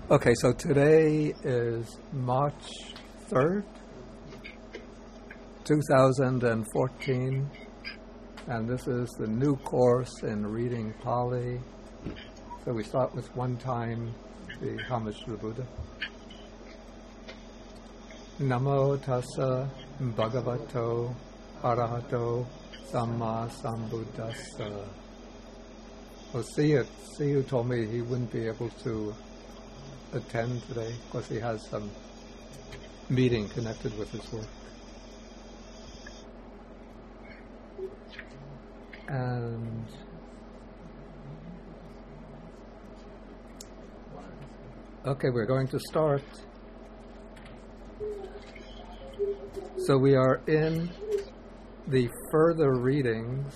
Okay, so today is March 3rd, 2014, and this is the new course in reading Pali. So we start with one time the homage to the Buddha. Namo tassa bhagavato arahato samma sambuddhassa. Well, Siyu told me he wouldn't be able to attend today because he has some meeting connected with his work. And okay, we're going to start. So we are in the further readings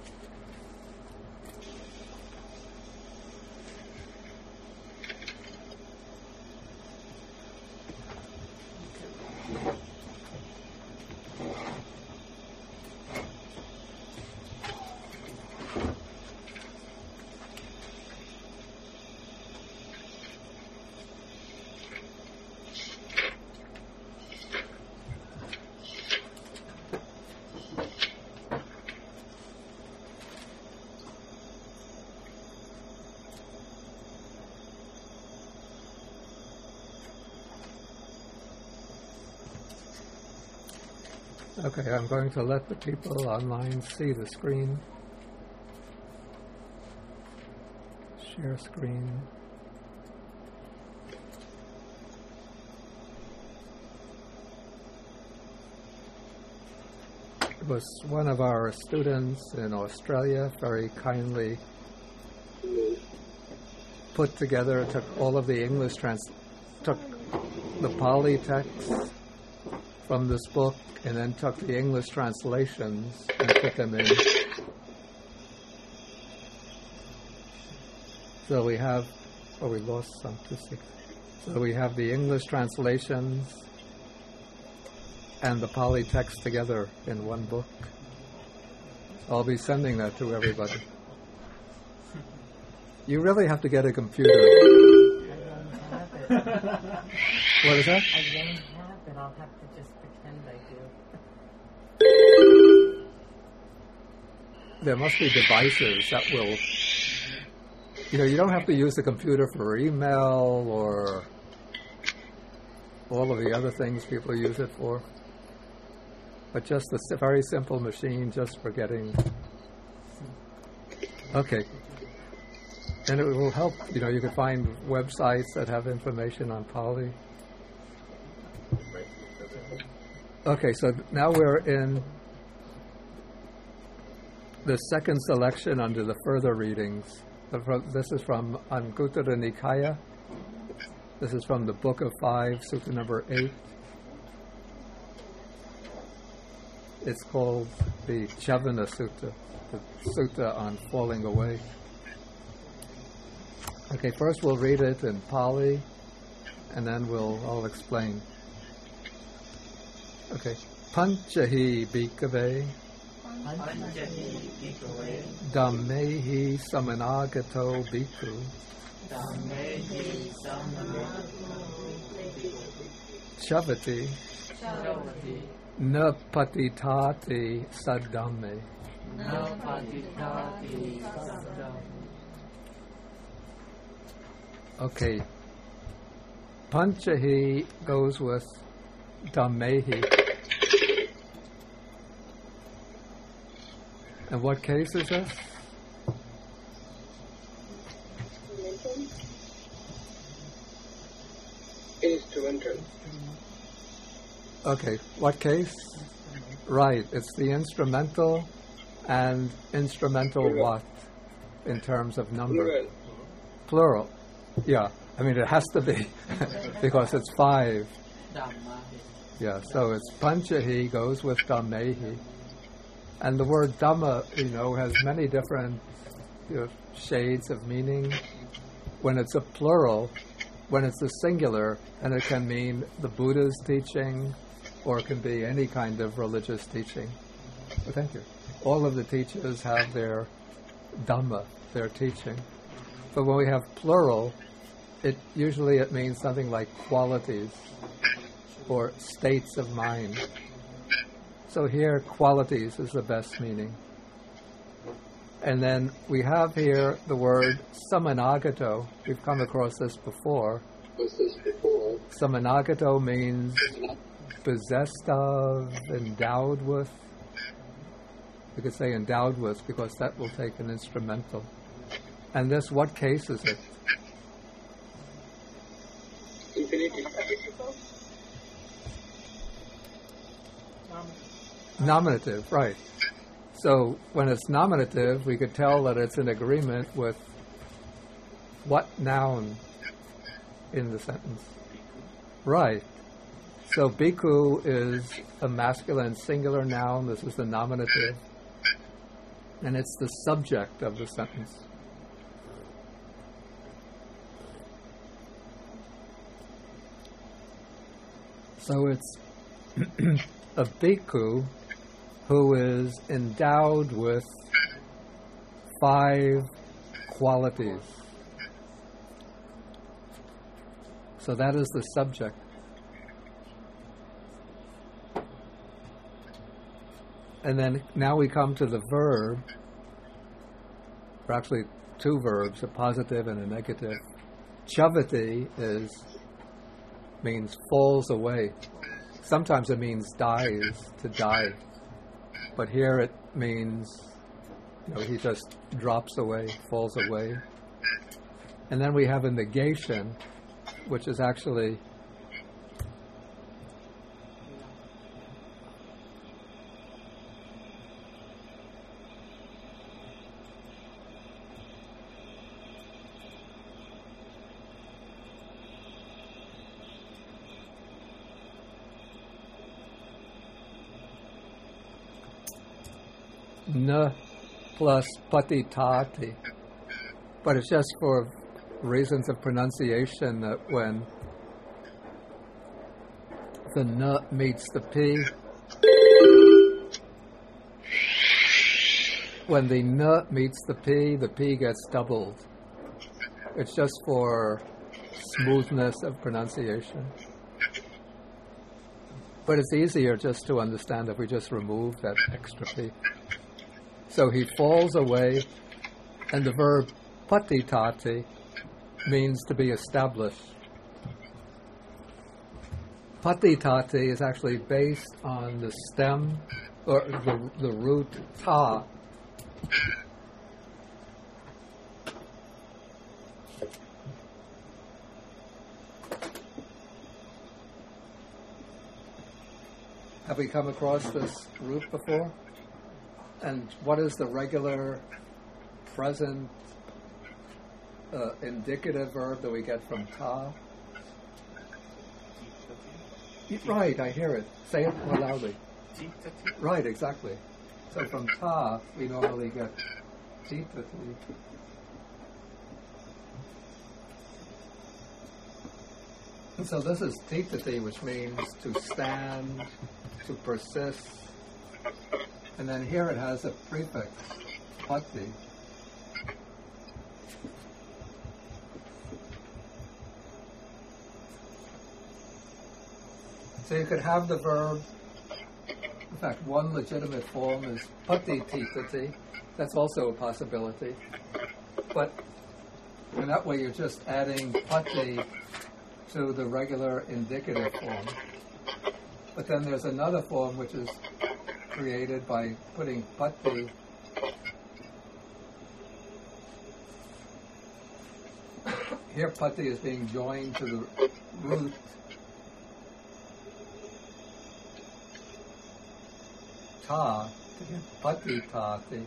Okay, I'm going to let the people online see the screen. Share screen. It was one of our students in Australia very kindly put together, took all of the English took the Pali text from this book and then took the English translations and put them in. So we have, we lost some 260. So we have the English translations and the Pali text together in one book. I'll be sending that to everybody. You really have to get a computer. I don't have it. What is that? I don't have it. I'll have to just pretend I do. There must be devices that will, you don't have to use the computer for email or all of the other things people use it for, but just a very simple machine just for getting. Okay. And it will help, you can find websites that have information on Pali. Okay, so now we're in the second selection under the further readings. This is from Anguttara Nikaya. This is from the Book of Five, Sutta number 8. It's called the Chavana Sutta, the Sutta on falling away. Okay, first we'll read it in Pali, and then I'll explain. Okay. Panchahi bhikkhave Dhammehi samanagato bhikkhu Chavati na patitati saddhamme. Okay. Panchahi goes with Dhammehi. And what case is this? Instrumental. Okay, what case? Right, it's the instrumental, and instrumental Plural. what in terms of number? Plural. Plural. Yeah, I mean it has to be because it's 5. Yeah, so it's Panchahi goes with Dhammehi. And the word Dhamma, has many different shades of meaning. When it's a plural, when it's a singular, and it can mean the Buddha's teaching, or it can be any kind of religious teaching. Well, thank you. All of the teachers have their Dhamma, their teaching. But when we have plural, it means something like qualities or states of mind. So here, qualities is the best meaning. And then we have here the word samanagato. We've come across this before. Samanagato means possessed of, endowed with. We could say endowed with because that will take an instrumental. And this, what case is it? Nominative, right. So when it's nominative, we could tell that it's in agreement with what noun in the sentence? Right. So bhikkhu is a masculine singular noun. This is the nominative. And it's the subject of the sentence. So it's a bhikkhu who is endowed with 5 qualities. So that is the subject. And then now we come to the verb, or actually 2 verbs, a positive and a negative. Chavati means falls away. Sometimes it means dies, to die. But here it means, he just drops away, falls away. And then we have a negation, which is actually na plus patitati. But it's just for reasons of pronunciation that when the na meets the p, when the na meets the p gets doubled. It's just for smoothness of pronunciation. But it's easier just to understand if we just remove that extra p. So he falls away, and the verb patitati means to be established. Patitati is actually based on the stem, or the root ta. Have we come across this root before? And what is the regular present indicative verb that we get from ta? Right, I hear it. Say it more loudly. Right, exactly. So from ta, we normally get titati. And so this is titati, which means to stand, to persist. And then here it has a prefix, pati. So you could have the verb, in fact, one legitimate form is pati titati. That's also a possibility. But in that way you're just adding pati to the regular indicative form. But then there's another form which is created by putting pati here. Pati is being joined to the root ta, pati tati.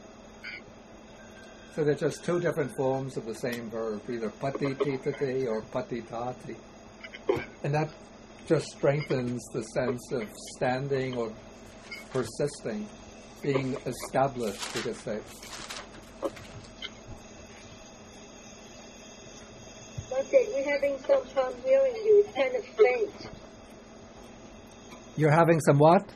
So they're just 2 different forms of the same verb, either pati titati or pati tati. And that just strengthens the sense of standing or persisting, being established, you could say. Okay, we're having some problem hearing you. It's kind of faint. You're having some what?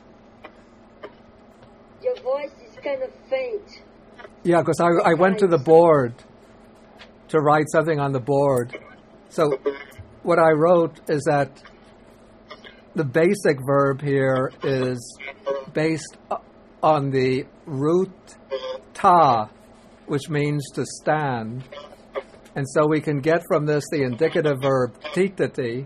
Your voice is kind of faint. Yeah, because I went to the board to write something on the board, So what I wrote is that the basic verb here is based on the root ta, which means to stand. And so we can get from this the indicative verb titati,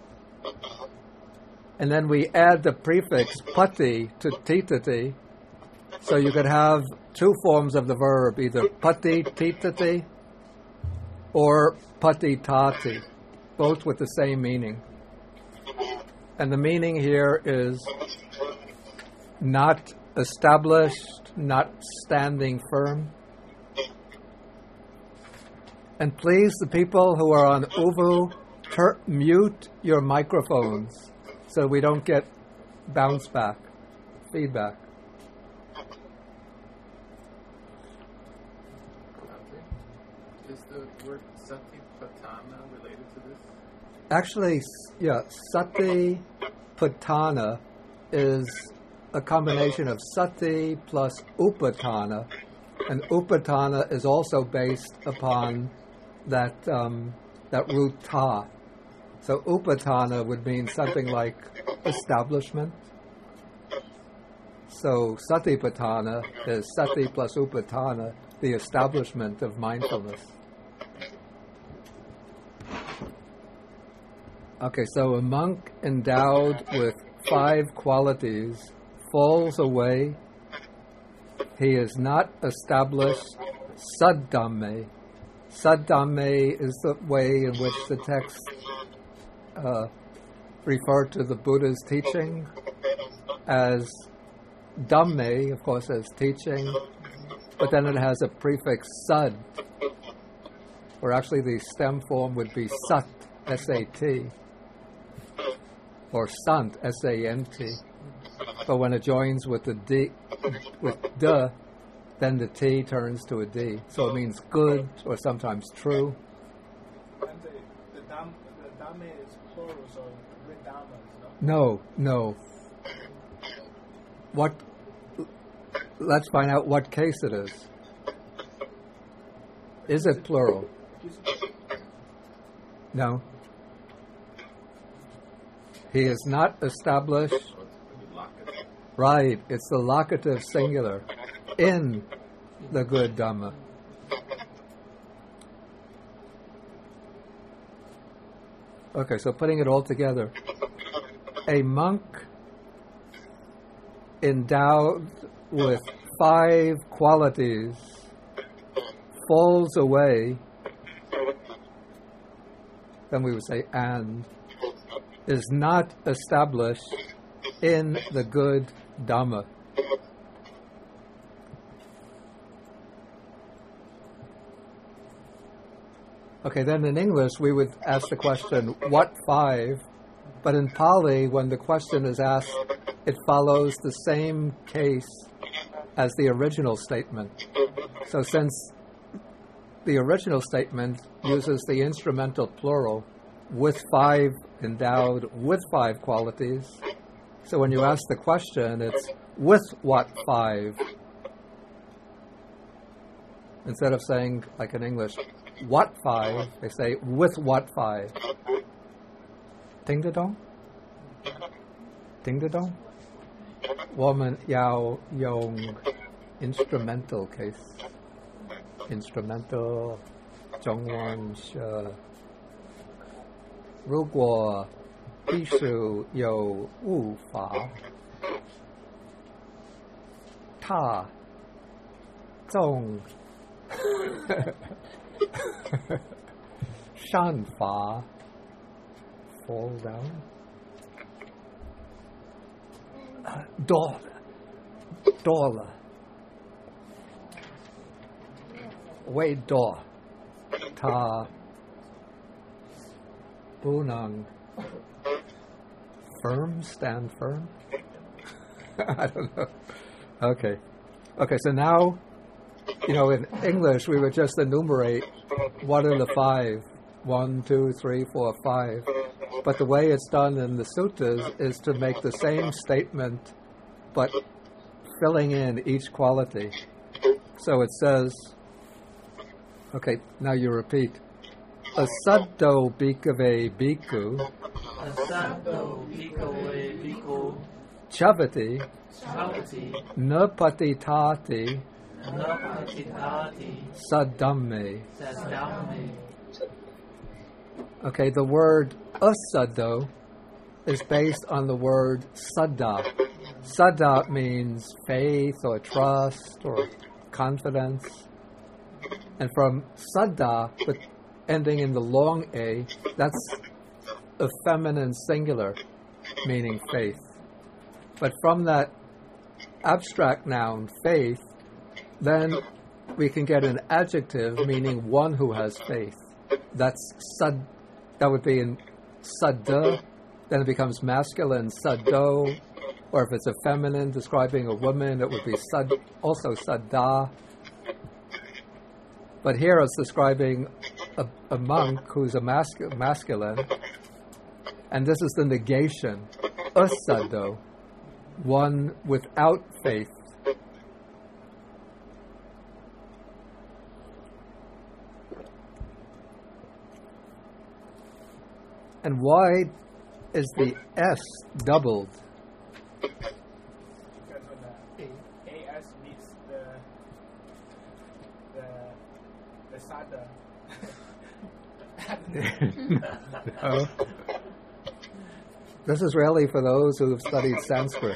and then we add the prefix pati to titati. So you could have two forms of the verb, either pati titati or pati tati, both with the same meaning. And the meaning here is not established, not standing firm. And please, the people who are on Uvu, mute your microphones so we don't get bounce back, feedback. Is the word satipatthana related to this? Actually, yeah, satipatthana is a combination of sati plus upatthana, and upatthana is also based upon that root ta. So upatthana would mean something like establishment. So satipatthana is sati plus upatthana, the establishment of mindfulness. Okay, so a monk endowed with 5 qualities falls away. He is not established saddhamme. Saddhamme is the way in which the text referred to the Buddha's teaching as dhamme, of course, as teaching, but then it has a prefix sad, or actually the stem form would be sat, S-A-T, or sant, S-A-N-T. But when it joins with the D, with the, then the T turns to a D. So it means good or sometimes true. And the Dhamma is plural, so good Dhammas, no? No. Let's find out what case it is. Is it plural? No. He is not established. Right, it's the locative singular in the good Dhamma. Okay, so putting it all together. A monk endowed with 5 qualities falls away, then we would say and, is not established in the good Dhamma. Okay, then in English we would ask the question, what 5? But in Pali, when the question is asked, it follows the same case as the original statement. So since the original statement uses the instrumental plural with 5, endowed with 5 qualities, so when you ask the question, it's with what 5? Instead of saying, like in English, what 5, they say, with what 5? Ding da dong? Ding da dong? 我们要用 instrumental case. Instrumental 中文是如果必须有误法，他纵善法 fall down 多了为多他不能 stand firm? I don't know. Okay, so now, in English, we would just enumerate what are the 5. 1, 2, 3, 4, 5. But the way it's done in the suttas is to make the same statement, but filling in each quality. So it says, okay, now you repeat. Asaddo bhikkhave bhikkhu Asaddo bhikkhave bhikkhu chavati chavati napatitati napatitati saddamme. saddamme. Okay, the word asaddo is based on the word saddha. Saddha means faith or trust or confidence. And from saddha, but ending in the long A, that's a feminine singular, meaning faith. But from that abstract noun, faith, then we can get an adjective meaning one who has faith. That's that would be in saddha, then it becomes masculine, saddo, or if it's a feminine describing a woman, it would be also saddha. But here it's describing a monk who's a masculine, and this is the negation, asaddo, one without faith. And why is the S doubled? Because when the AS meets the sada. No. This is really for those who have studied Sanskrit.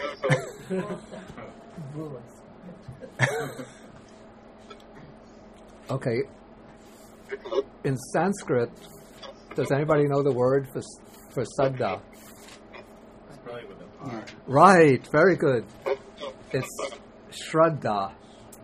Okay. In Sanskrit, does anybody know the word for saddha? It's probably with an R. Right, very good. It's shraddha.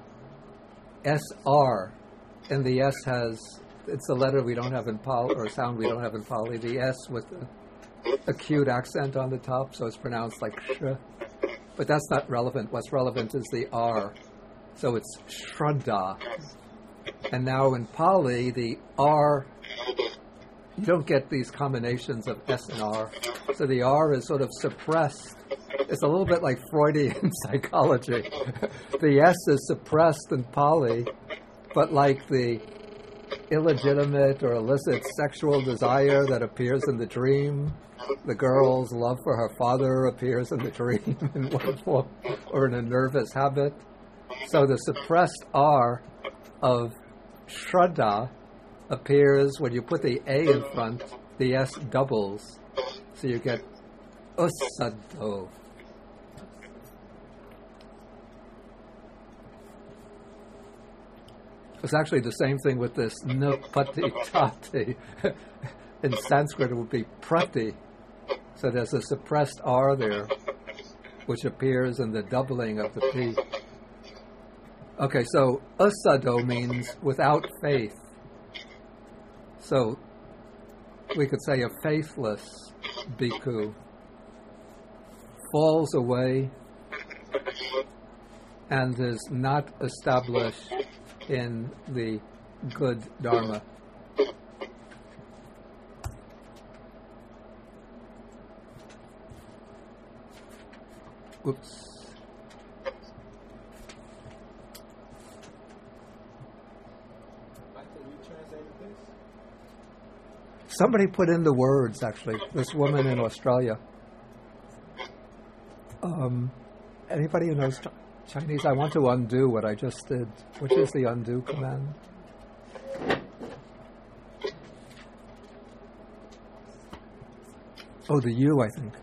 SR. And the S it's a letter we don't have in Pali, or a sound we don't have in Pali. The S with the acute accent on the top, so it's pronounced like sh. But that's not relevant. What's relevant is the R. So it's shraddha. And now in Pali, the R, you don't get these combinations of S and R. So the R is sort of suppressed. It's a little bit like Freudian psychology. The S is suppressed in Pali, but like the illegitimate or illicit sexual desire that appears in the dream, the girl's love for her father appears in the dream in one form or in a nervous habit. So the suppressed R of shraddha appears when you put the A in front, the S doubles. So you get asaddo. It's actually the same thing with this napatitati. In Sanskrit it would be prati. So there's a suppressed R there, which appears in the doubling of the P. Okay, so asaddo means without faith. So we could say a faithless bhikkhu falls away and is not established in the good dharma. Oops. Somebody put in the words, actually. This woman in Australia. Anybody who knows Chinese? I want to undo what I just did. Which is the undo command? Oh, the U, I think.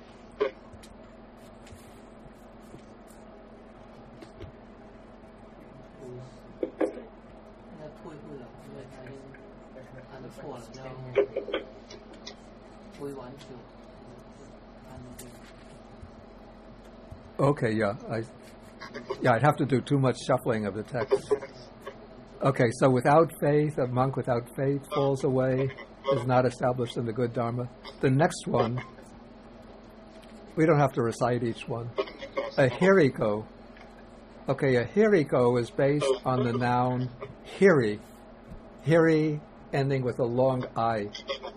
Okay, yeah. I'd have to do too much shuffling of the text. Okay, so without faith, a monk without faith falls away, is not established in the good dharma. The next one, we don't have to recite each one. A hiriko. Okay, a hiriko is based on the noun hiri. Hiri ending with a long I.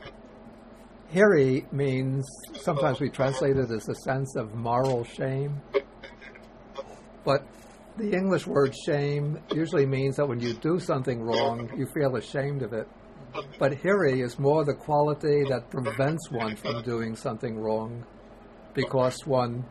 Hiri means, sometimes we translate it as a sense of moral shame. But the English word shame usually means that when you do something wrong, you feel ashamed of it. But hiri is more the quality that prevents one from doing something wrong, because one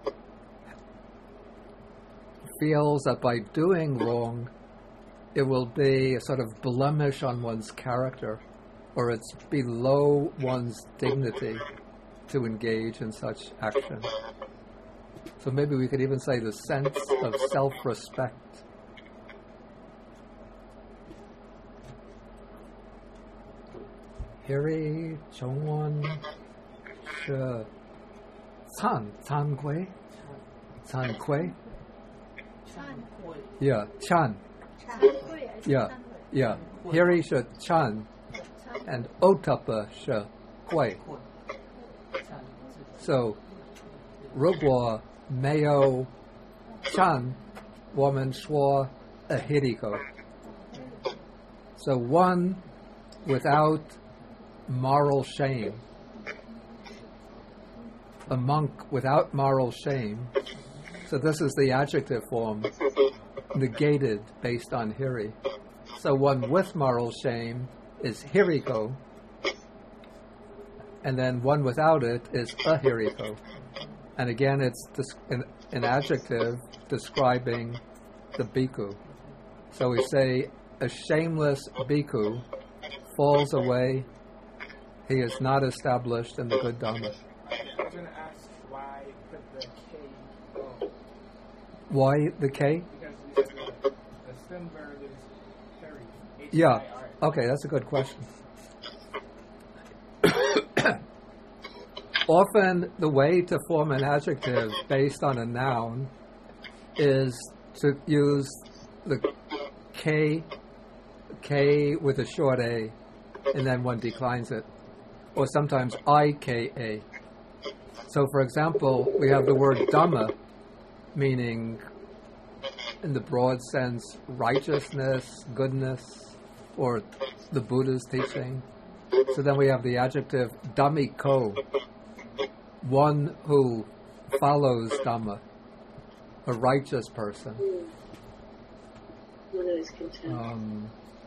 feels that by doing wrong, it will be a sort of blemish on one's character, or it's below one's dignity to engage in such action. So maybe we could even say the sense of self-respect. Hiri Chongwon She Can Kui? Can Kui? Yeah, Chan. Yeah, yeah. Hiri She Chan and Otapa She Kui. So, 如果没有 Chan, 我们说 a Hiriko. So one without moral shame, a monk without moral shame. So this is the adjective form, negated based on hiri. So one with moral shame is hiriko, and then one without it is ahiriko. And again, it's an adjective describing the bhikkhu. So we say a shameless bhikkhu falls away. He is not established in the good Dhamma. I was going to ask why put the K O. Why the K? Because you said the stem verb is hiri. Yeah. H-I-R. Okay, that's a good question. Often the way to form an adjective based on a noun is to use the K with a short A, and then one declines it. Or sometimes IKA. So for example, we have the word Dhamma, meaning in the broad sense righteousness, goodness, or the Buddha's teaching. So then we have the adjective Dhammiko, one who follows Dhamma, a righteous person. One who is content.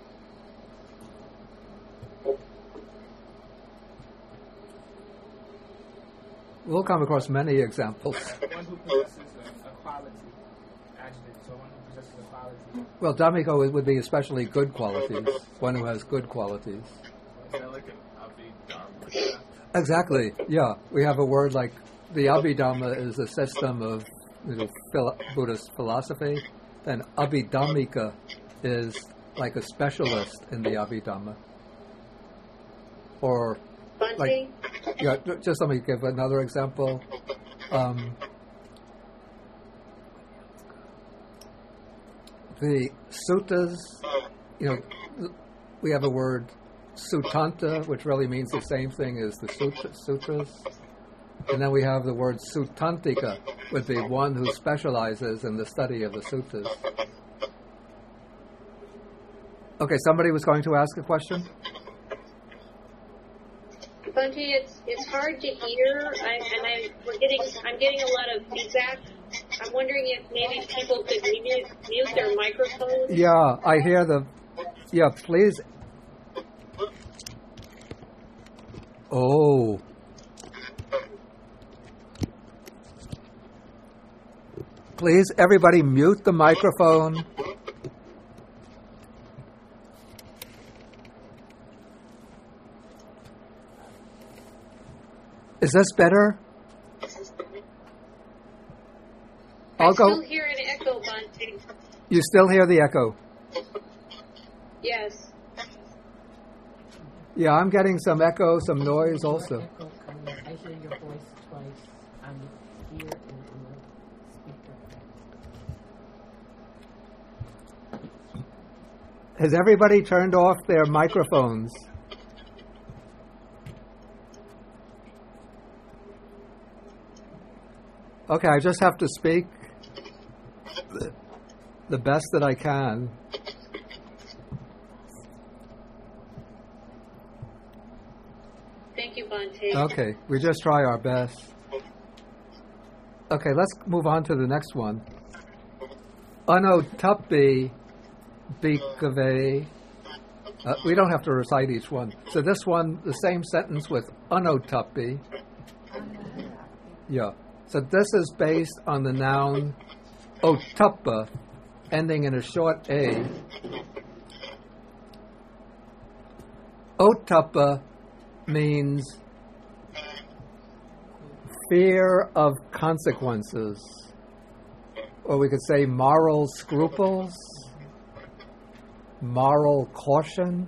We'll come across many examples. One who possesses a quality adjective. So one who possesses a quality. Well, Dhammiko would be especially good qualities, one who has good qualities. Is that like an Abhidharma? Exactly, yeah. We have a word like the Abhidhamma is a system of Buddhist philosophy, then Abhidhammika is like a specialist in the Abhidhamma. Or, like, yeah, just let me give another example. The suttas, we have a word Sutanta, which really means the same thing as the sutras. And then we have the word Sutantika, would be one who specializes in the study of the suttas. Okay, somebody was going to ask a question? Bunty, it's hard to hear, I'm getting a lot of feedback. I'm wondering if maybe people could mute their microphones. Yeah, I hear yeah, please. Oh. Please, everybody mute the microphone. Is this better? I still hear an echo, Bunty. You still hear the echo? Yes. Yeah, I'm getting some echo, some noise also. Echo coming. I hear your voice twice. I'm here and in the speaker. Has everybody turned off their microphones? Okay, I just have to speak the best that I can. Thank you, Bunty. Okay, we just try our best. Okay, let's move on to the next one. Anotappi bhikkhave We don't have to recite each one. So this one, the same sentence with anotappi. Yeah. So this is based on the noun otappa, ending in a short A. Otappa means fear of consequences, or we could say moral scruples, moral caution.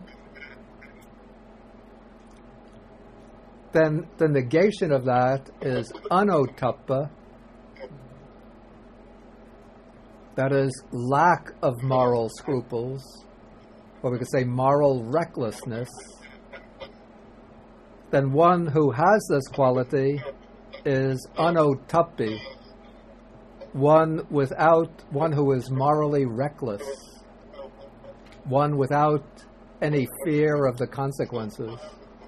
Then the negation of that is anotappa, that is lack of moral scruples, or we could say moral recklessness. Then one who has this quality is anotappi, one who is morally reckless, one without any fear of the consequences.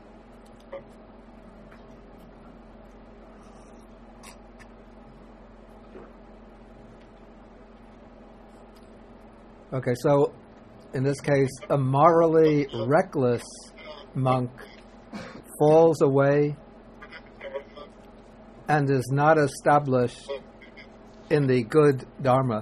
Okay, so in this case, a morally reckless monk falls away and is not established in the good Dharma.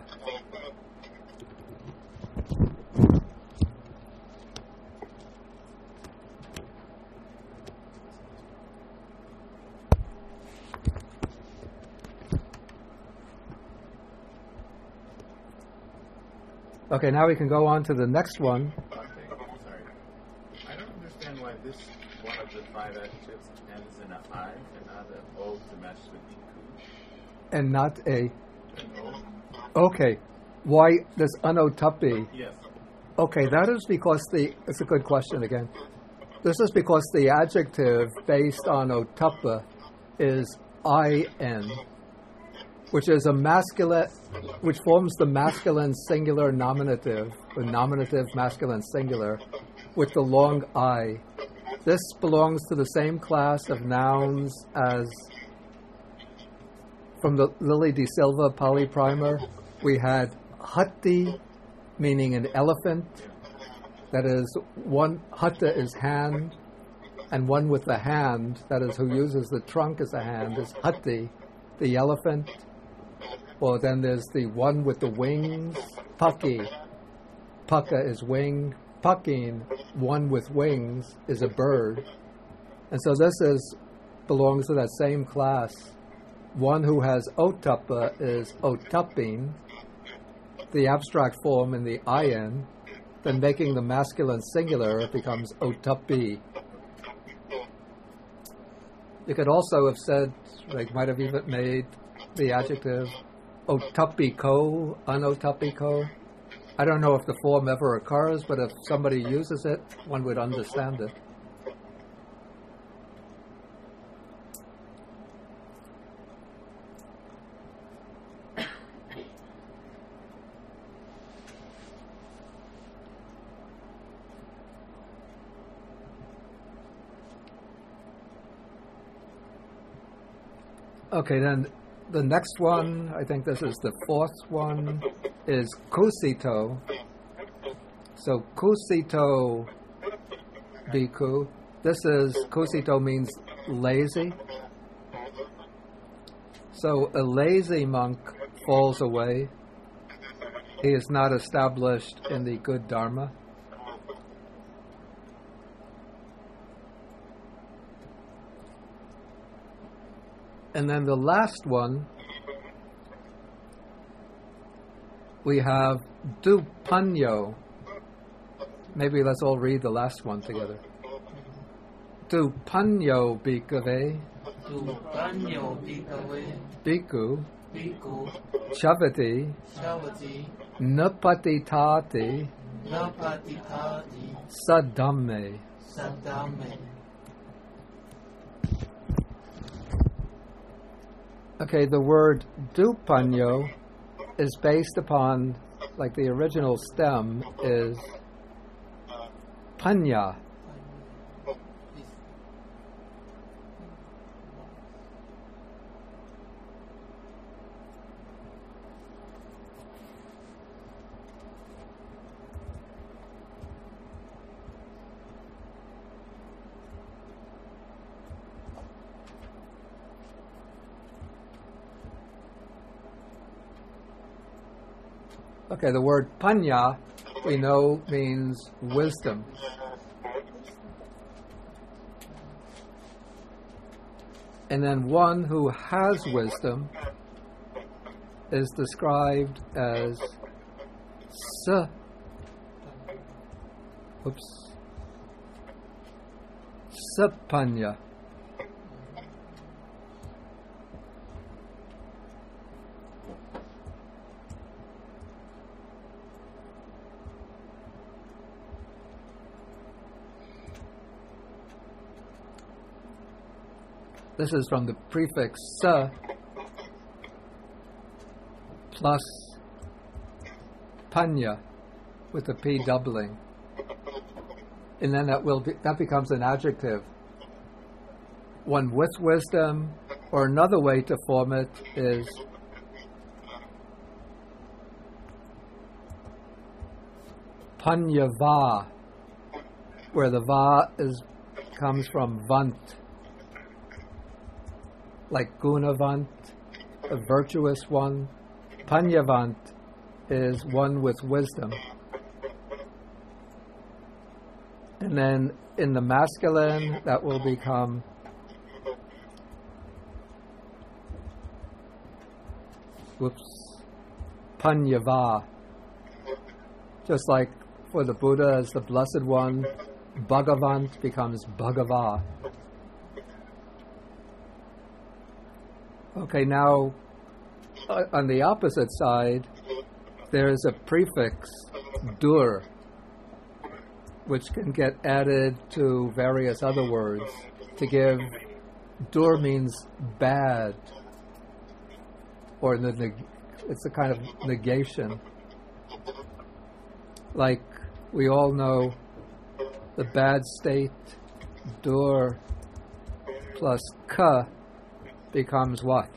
Okay, now we can go on to the next one. One thing, sorry. I don't understand why this one of the 5 adjectives ends in an I and not an O to match with iku. And not a. An O? Okay, why this anotappi? Yes. Okay, that is because it's a good question again. This is because the adjective based on otappa is in, which is a masculine, which forms the masculine singular nominative, the nominative masculine singular, with the long I. This belongs to the same class of nouns as from the Lily de Silva Pali Primer. We had hatti, meaning an elephant. That is, one hatta is hand, and one with the hand, that is, who uses the trunk as a hand, is hatti, the elephant. Or then there's the one with the wings, paki. Paka is wing. Pakin, one with wings, is a bird. And so this belongs to that same class. One who has otappa is otappin, the abstract form in the in. Then making the masculine singular, it becomes otappi. You could also have said, like, might have even made the adjective otappiko, anotappiko. I don't know if the form ever occurs, but if somebody uses it, one would understand it. Okay, then the next one, I think this is the fourth one, is kusito. So kusito bhikkhu. Kusito means lazy. So a lazy monk falls away. He is not established in the good Dharma. And then the last one, we have dupanyo. Maybe let's all read the last one together. Dupanyo bhikkhave. Dupanyo bhikkhave. Bhikkhu. Bhikkhu. Chavati. Chavati. Napatitati. Napatitati. Sadhamme. Sadhamme. Okay, the word dupanyo is based upon, like the original stem is panya. Okay, the word panya we know means wisdom. And then one who has wisdom is described as sapanya. This is from the prefix sa plus panya with the p doubling, and then that becomes an adjective. One with wisdom, or another way to form it is panyava, where the va comes from vant. Like Gunavant, a virtuous one. Panyavant is one with wisdom. And then in the masculine, that will become Panyava. Just like for the Buddha as the Blessed One, Bhagavant becomes Bhagava. Okay, now on the opposite side, there is a prefix, dur, which can get added to various other words to give, dur means bad, or it's a kind of negation. Like we all know, the bad state, dur, plus ka, becomes what?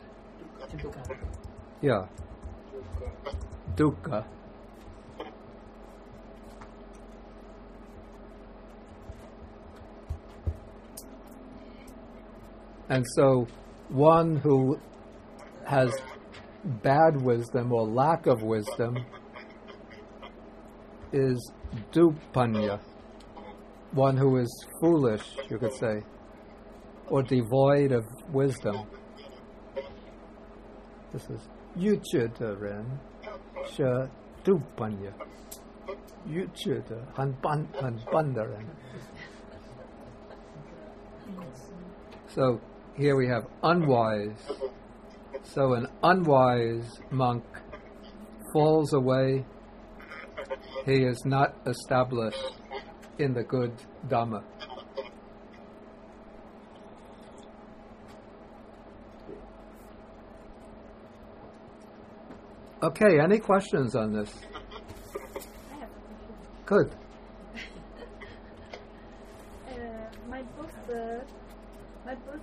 Yeah. Dukkha. And so one who has bad wisdom or lack of wisdom is dupanya. One who is foolish, you could say, or devoid of wisdom. This is 愚痴的人是 dupanya. 愚痴的很笨的人. So here we have unwise. So an unwise monk falls away. He is not established in the good Dhamma. Okay, any questions on this? I have a question. Good. My book,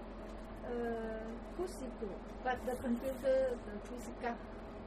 Kusiku, but the computer, the Kusika.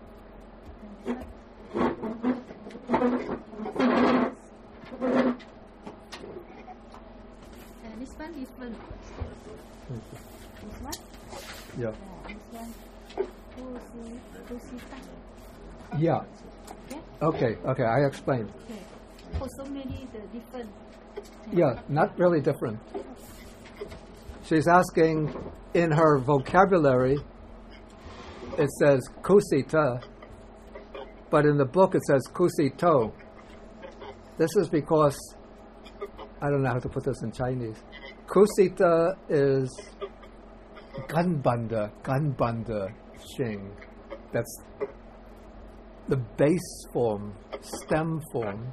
And this one different. This one? Yeah. This one. Kusika. Yeah. Okay? Okay, I explain. Okay. For so many, the different. Yeah, not really different. She's asking, in her vocabulary, it says kusita, but in the book it says kusito. This is because, I don't know how to put this in Chinese. Kusita is ganbanda shing. That's the base form, stem form.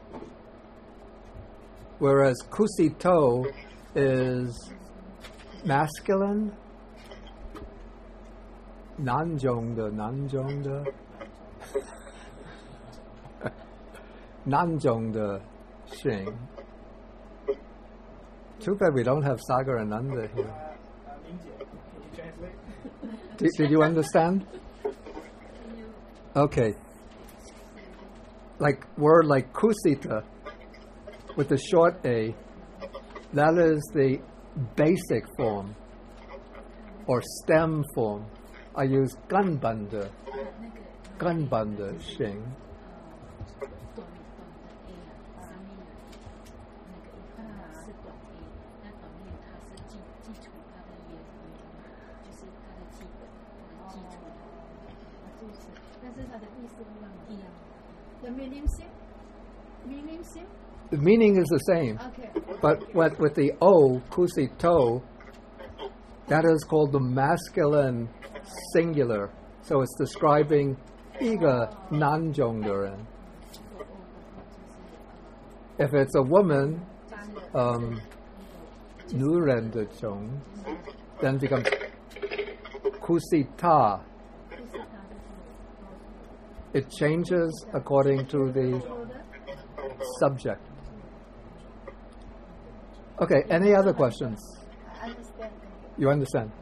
Whereas kusito is masculine, nanjongda, nanjongda shing. Too bad we don't have Sagar and Nanda here. Minjie, can you translate? Did you understand? Okay. Like word like kusita with the short a, that is the basic form or stem form. I use ganbanda. 根本的性。 The meaning same? The meaning is the same, Okay. but with the O, kusito, that is called the masculine singular. So it's describing 一个男种的人. If it's a woman, 女人的种, then it becomes kusita. It changes according to the subject. Okay, any other questions? I understand. You understand?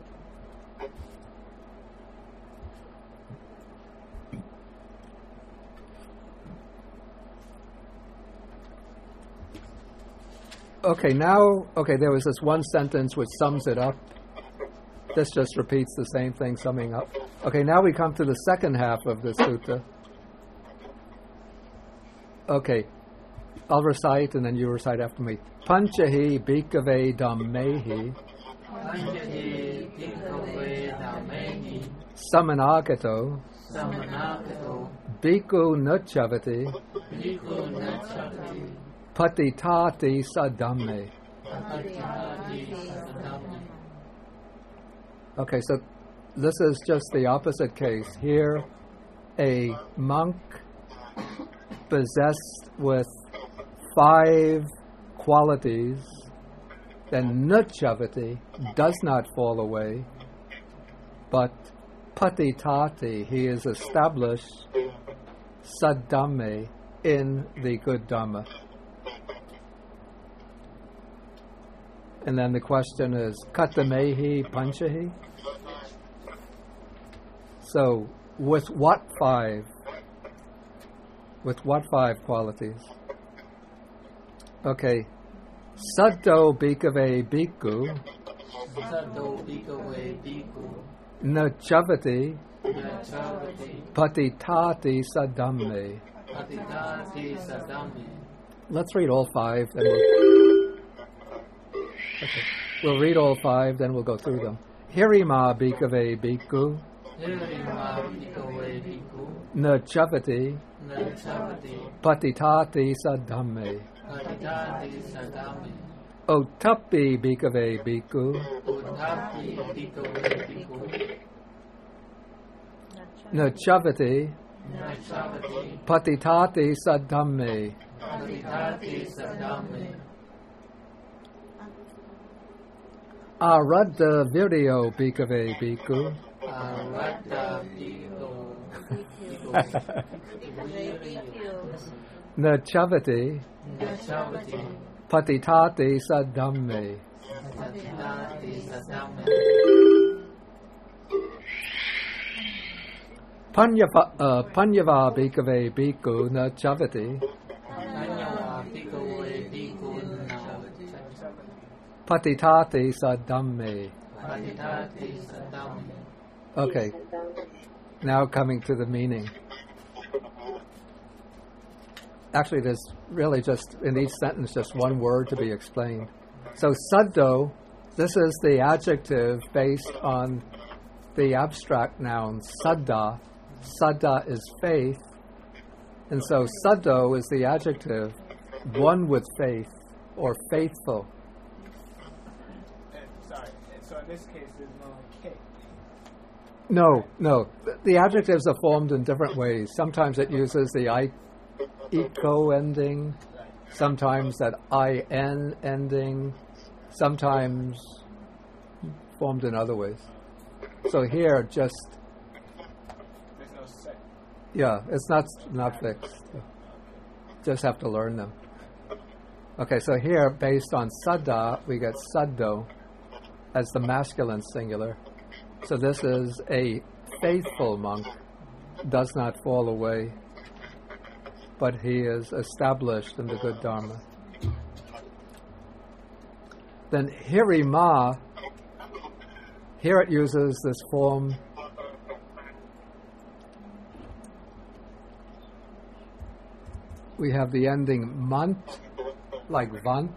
Okay, there was this one sentence which sums it up. This just repeats the same thing, summing up. Okay, now we come to the second half of the sutta. Okay, I'll recite and then you recite after me. Panchahi bhikkhave dhammehi Panchahi bhikkhave dhammehi samanagato samanagato bhikkhu nuchavati bhikkhu nuchavati patitati sadhamme. patitati sadhamme. Okay, so this is just the opposite case. Here, a monk possessed with 5 qualities, then nuchavati does not fall away, but patitati, he is established sadhamme, in the good Dhamma. And then the question is, katamehi panchahi? So, with what 5? With what 5 qualities? Okay. Saddho bhikkhave bhikkhu Saddho bhikkhave bhikkhu nuchavati nuchavati patitati sadhamme. patitati sadhamme. Let's read all 5. Then we'll read all 5, then we'll go through them. Hirima bhikkhave bhikkhu Hirima bhikkhave bhikkhu nuchavati nuchavati patitati sadhamme. patitati sadhamme. Ottappi bhikkhave bhikkhu Uddhapi bhikkhave bhikkhu nuchavati nuchavati patitati sadhamme. patitati sadhamme. Aradha viryo bhikkhave bhikkhu Aradha bhikkhu nuchavati nuchavati patitati sadhamme. patitati sadhamme. Panyava bhikkhave bhikkhu nuchavati Panyava bhikkhave bhikkhu nuchavati patitati sadhamme. patitati sadhamme. Okay, now coming to the meaning. Actually, there's really just, in each sentence, just one word to be explained. So, saddho, this is the adjective based on the abstract noun, saddha. Saddha is faith. And so, saddho is the adjective, one with faith, or faithful. Sorry. So in this case, there's no K. No. The adjectives are formed in different ways. Sometimes it uses the eco ending, sometimes that in ending, sometimes formed in other ways. So here, just There's no set. yeah, it's not fixed. Just have to learn them. Okay, so here, based on saddha, we get saddho as the masculine singular. So this is a faithful monk, does not fall away, but he is established in the good Dharma. Then hirima, here it uses this form we have the ending mant, like vant.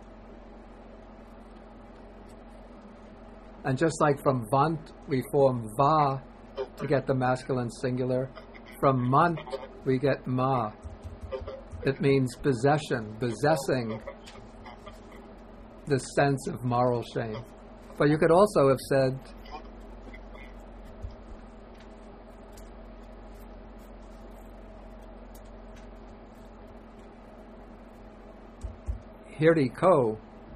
And just like from vant, we form va to get the masculine singular. From mant, we get ma. It means possession, possessing the sense of moral shame. But you could also have said, Hirdi ko.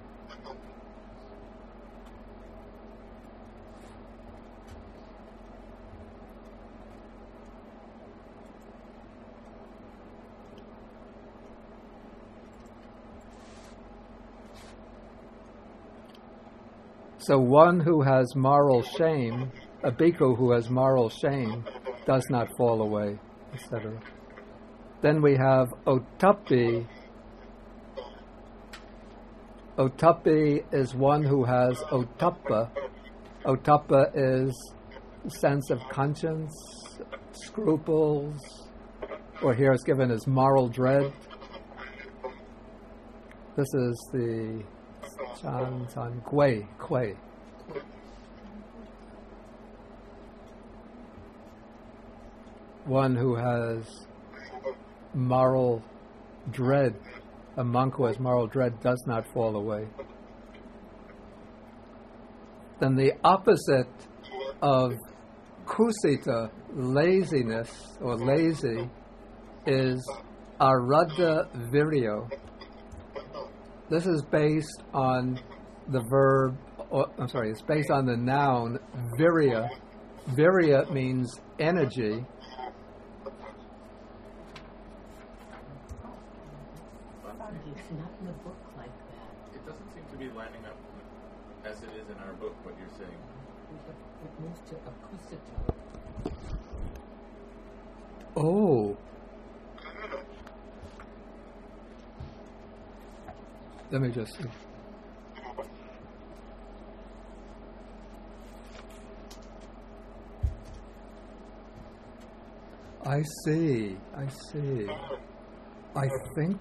So one who has moral shame, a bhikkhu who has moral shame, does not fall away, etc. Then we have otappi. Otappi is one who has otappa. Otappa is sense of conscience, scruples, or here it's given as moral dread. This is the Chan Kui. One who has moral dread. A monk who has moral dread does not fall away. Then the opposite of kusita, laziness or lazy, is aradha viryo. This is based on the verb, it's based on the noun virya. Virya means energy. It's not in the book like that. It doesn't seem to be lining up as it is in our book, what you're saying. It moves to akusito. Oh. Let me just see. I see. I think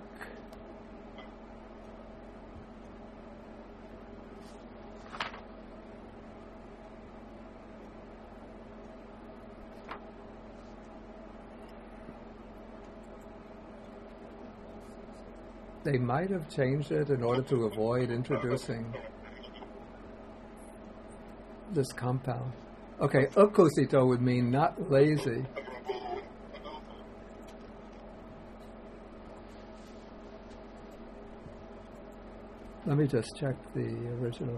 they might have changed it in order to avoid introducing this compound. Okay, akusito would mean not lazy. Let me just check the original.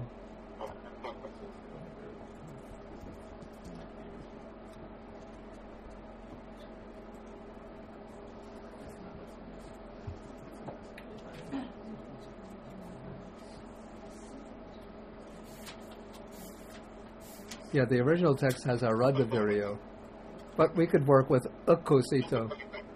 Yeah, the original text has aradha viryo, but we could work with akusito.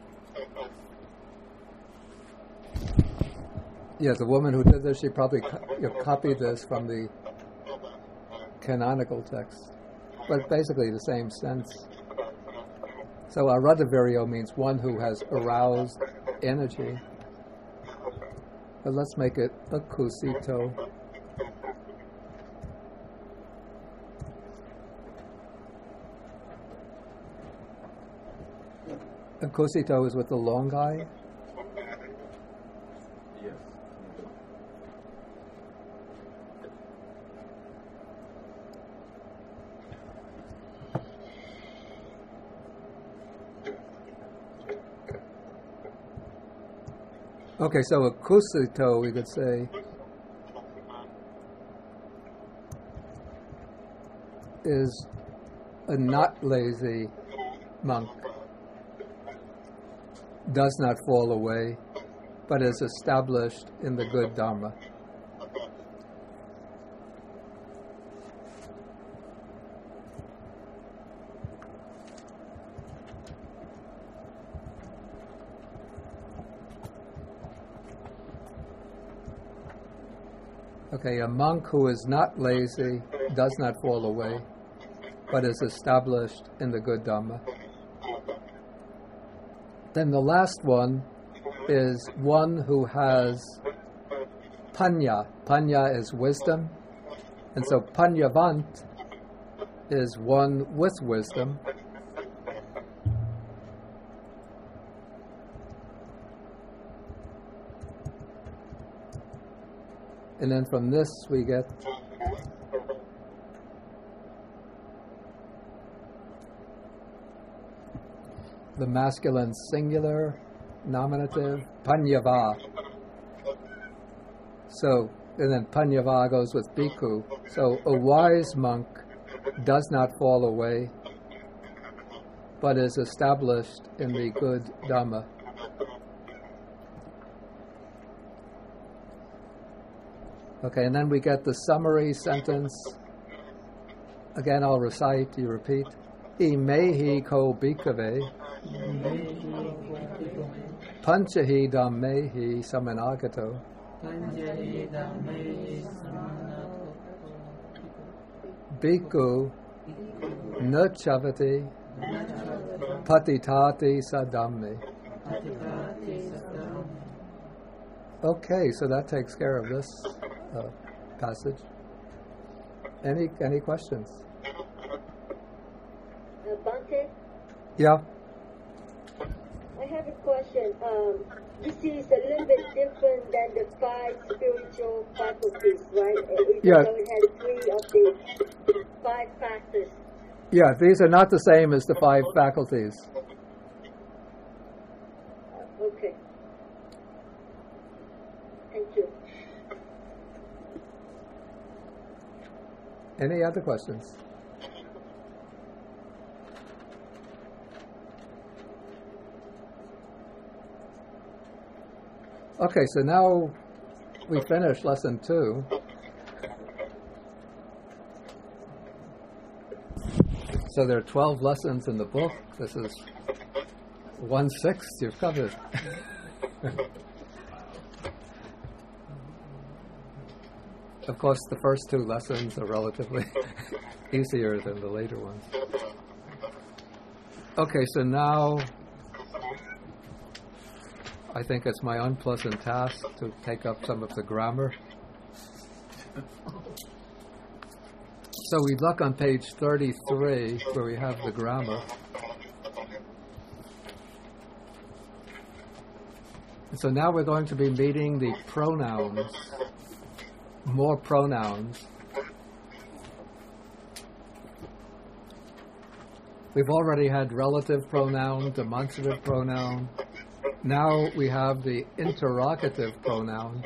Yeah, the woman who did this, she probably copied this from the canonical text, but basically the same sense. So aradha viryo means one who has aroused energy. But let's make it akusito. Akusito is with the long I. Yes. Okay, so akusito, we could say, is a not lazy monk. Does not fall away, but is established in the good Dharma. Okay, a monk who is not lazy, does not fall away, but is established in the good Dhamma. Then the last one is one who has panya. Panya is wisdom. And so panyavant is one with wisdom. And then from this we get the masculine singular nominative, panyava. So, and then panyava goes with bhikkhu. So a wise monk does not fall away, but is established in the good Dhamma. Okay, and then we get the summary sentence. Again, I'll recite, you repeat. Imehi ko bhikkhave panchahi dhammehi samanagato bhikkhu na chavati patitati sadhammi. Okay, so that takes care of this passage. Any questions? Bhante, Yeah. I have a question. This is a little bit different than the 5 spiritual faculties, right? Yeah. So it has 3 of the 5 factors. Yeah, these are not the same as the 5 faculties. Okay. Thank you. Any other questions? Okay, so now we finished lesson 2. So there are 12 lessons in the book. This is 1/6 you've covered. Of course, the first 2 lessons are relatively easier than the later ones. Okay, so now I think it's my unpleasant task to take up some of the grammar. So we look on page 33 where we have the grammar. So now we're going to be meeting the pronouns, more pronouns. We've already had relative pronoun, demonstrative pronoun. Now we have the interrogative pronoun.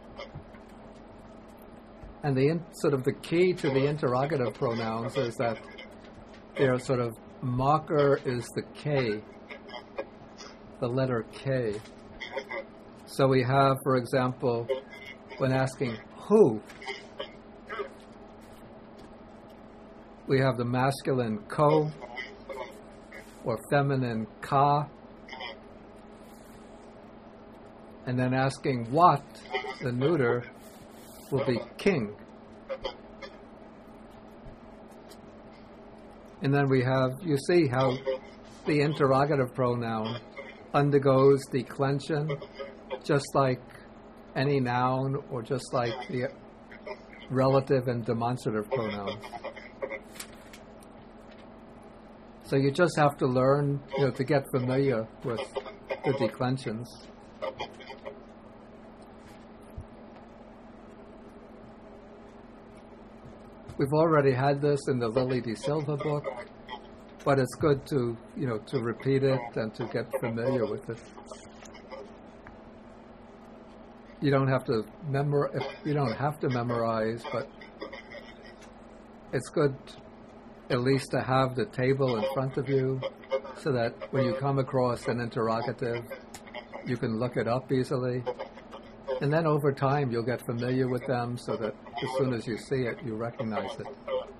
And the sort of the key to the interrogative pronouns is that their sort of marker is the K, the letter K. So we have, for example, when asking who, we have the masculine ko or feminine ka. And then asking what, the neuter, will be king. And then we have, you see how the interrogative pronoun undergoes declension, just like any noun or just like the relative and demonstrative pronouns. So you just have to learn, to get familiar with the declensions. We've already had this in the Lily de Silva book, but it's good to, to repeat it and to get familiar with it. You don't have to memorize, but it's good at least to have the table in front of you so that when you come across an interrogative, you can look it up easily. And then over time, you'll get familiar with them so that as soon as you see it, you recognize it.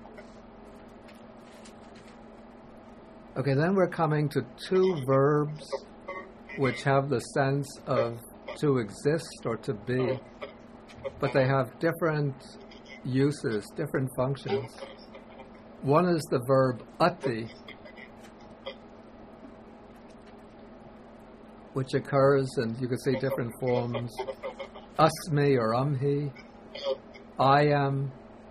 Okay, then we're coming to 2 verbs which have the sense of to exist or to be, but they have different uses, different functions. One is the verb ati, which occurs, and you can see different forms. Asmi or Amhi. I am.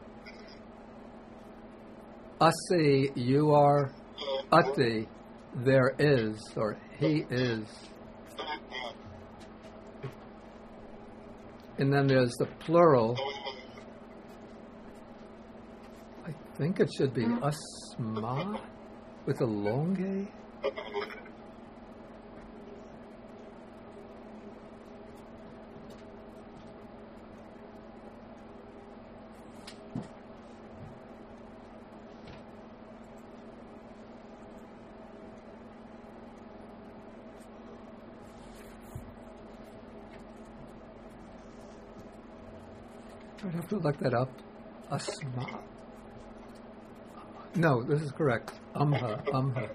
Asi, you are. Ati, there is, or he is. And then there's the plural. I think it should be asma with a long A. I'd have to look that up. Asma. No, this is correct. Amha.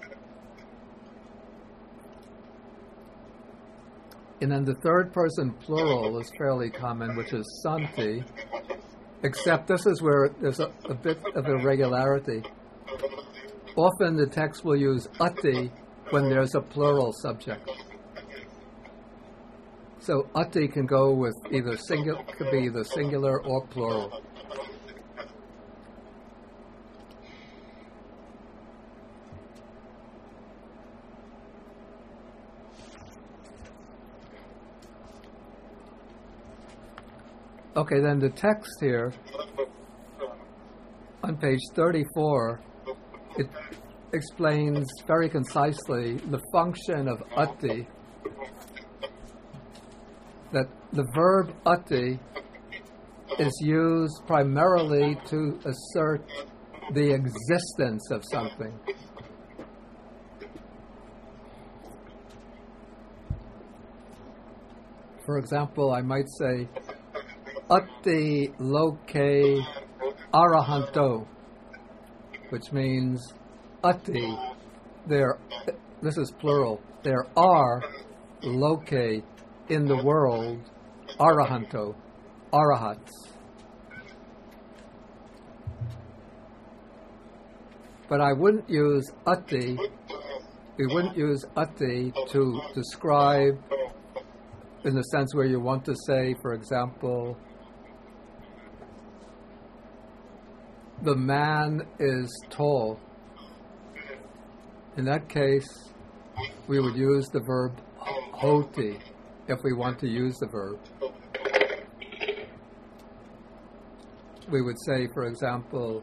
And then the third person plural is fairly common, which is Santi, except this is where there's a bit of irregularity. Often the text will use Ati when there's a plural subject. So Ati can go with either could be either singular or plural. Okay, then the text here on page 34, it explains very concisely the function of Ati. That the verb Ati is used primarily to assert the existence of something. For example, I might say, Ati loke arahanto, which means Ati, this is plural, there are loke in the world, arahanto, arahats. But I wouldn't use Ati, we wouldn't use Ati to describe in the sense where you want to say, for example, the man is tall. In that case, we would use the verb hoti if we want to use the verb. We would say, for example,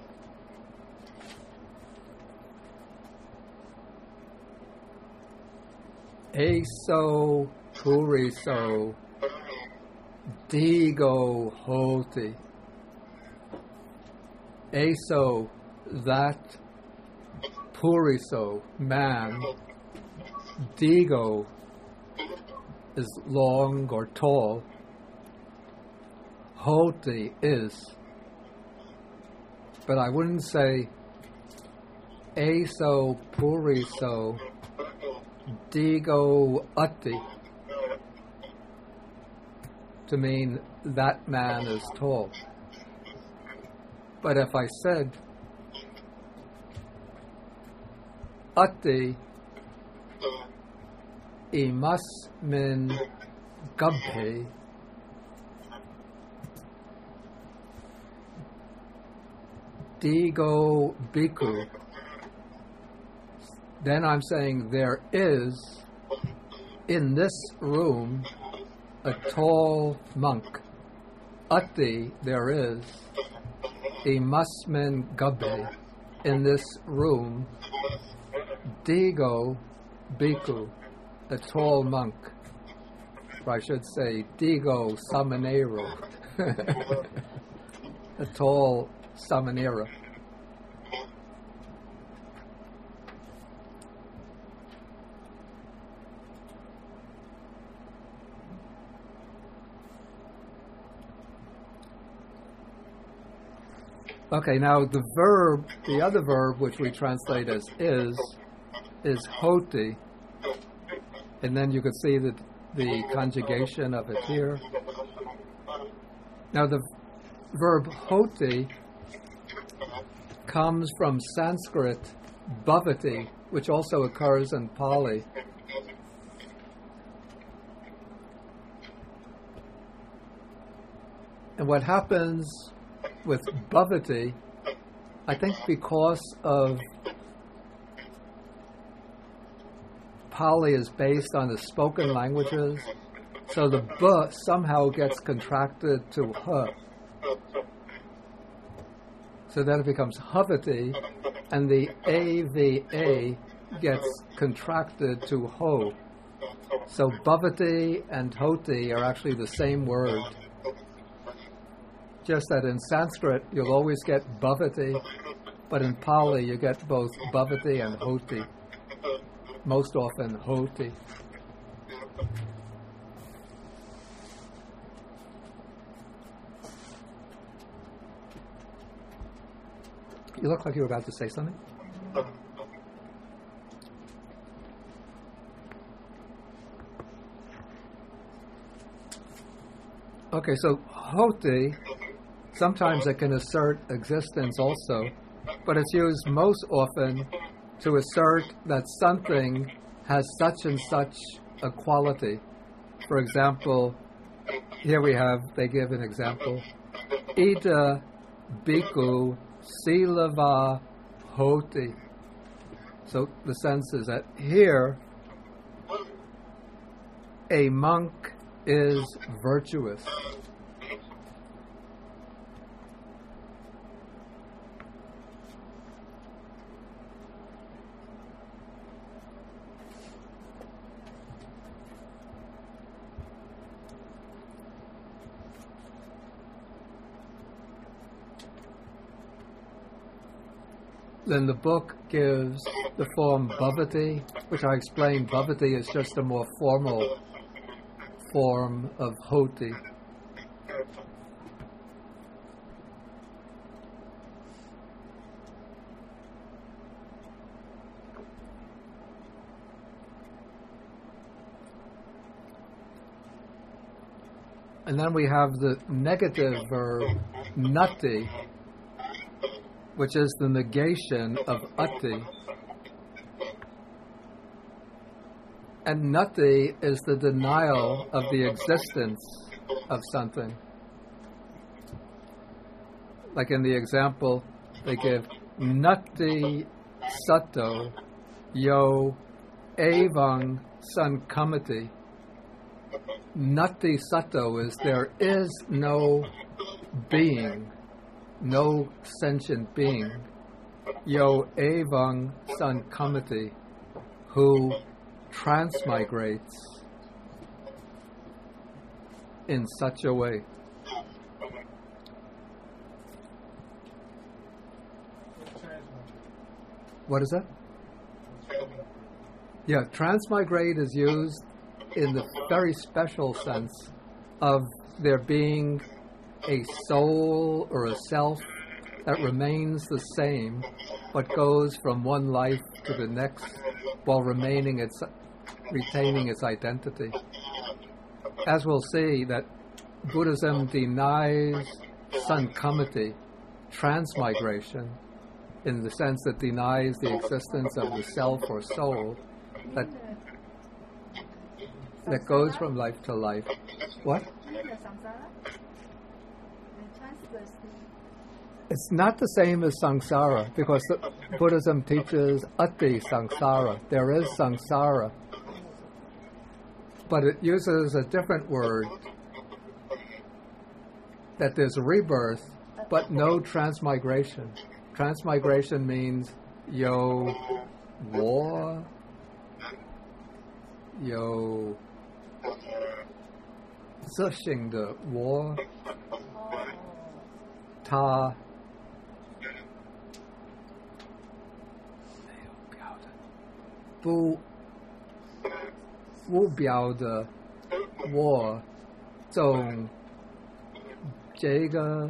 Eso puriso digo hoti. Eso, that, puriso, man, digo is long or tall, hoti is. But I wouldn't say eso puriso digo ati to mean that man is tall. But if I said ati imas min gabhe digo biku, then I'm saying there is in this room a tall monk. Ati, there is. Imasmin gabe, in this room. Digo biku, a tall monk. Or I should say, digo samanero, a tall samanera. Okay, now the other verb which we translate as is hoti. And then you could see the conjugation of it here. Now the verb hoti comes from Sanskrit bhavati, which also occurs in Pali. And what happens with bhavati, I think because of Pali is based on the spoken languages, so the b somehow gets contracted to h. So then it becomes havati, and the ava gets contracted to ho. So bhavati and hoti are actually the same word. Just that in Sanskrit you'll always get bhavati, but in Pali you get both bhavati and hoti. Most often hoti. You look like you were about to say something. Okay, so hoti, sometimes it can assert existence also, but it's used most often to assert that something has such and such a quality. For example, here they give an example. Ida bhikkhu silava hoti. So the sense is that here, a monk is virtuous. Then the book gives the form bhavati, which I explained. Bhavati is just a more formal form of hoti. And then we have the negative verb nati, which is the negation of ati. And nati is the denial of the existence of something. Like in the example they give, nati sato yo evang sankamati. Nati sato is there is no being, no sentient being, yo evang sankamati, who transmigrates in such a way. What is that? Yeah, transmigrate is used in the very special sense of there being a soul or a self that remains the same but goes from one life to the next while retaining its identity. As we'll see, that Buddhism denies sankamati, transmigration, in the sense that denies the existence of the self or soul that goes from life to life. What? It's not the same as samsara, because Buddhism teaches ati samsara. There is samsara. But it uses a different word, that there's rebirth, but no transmigration. Transmigration means yo war, yo 自性的我，他不表的我，从这个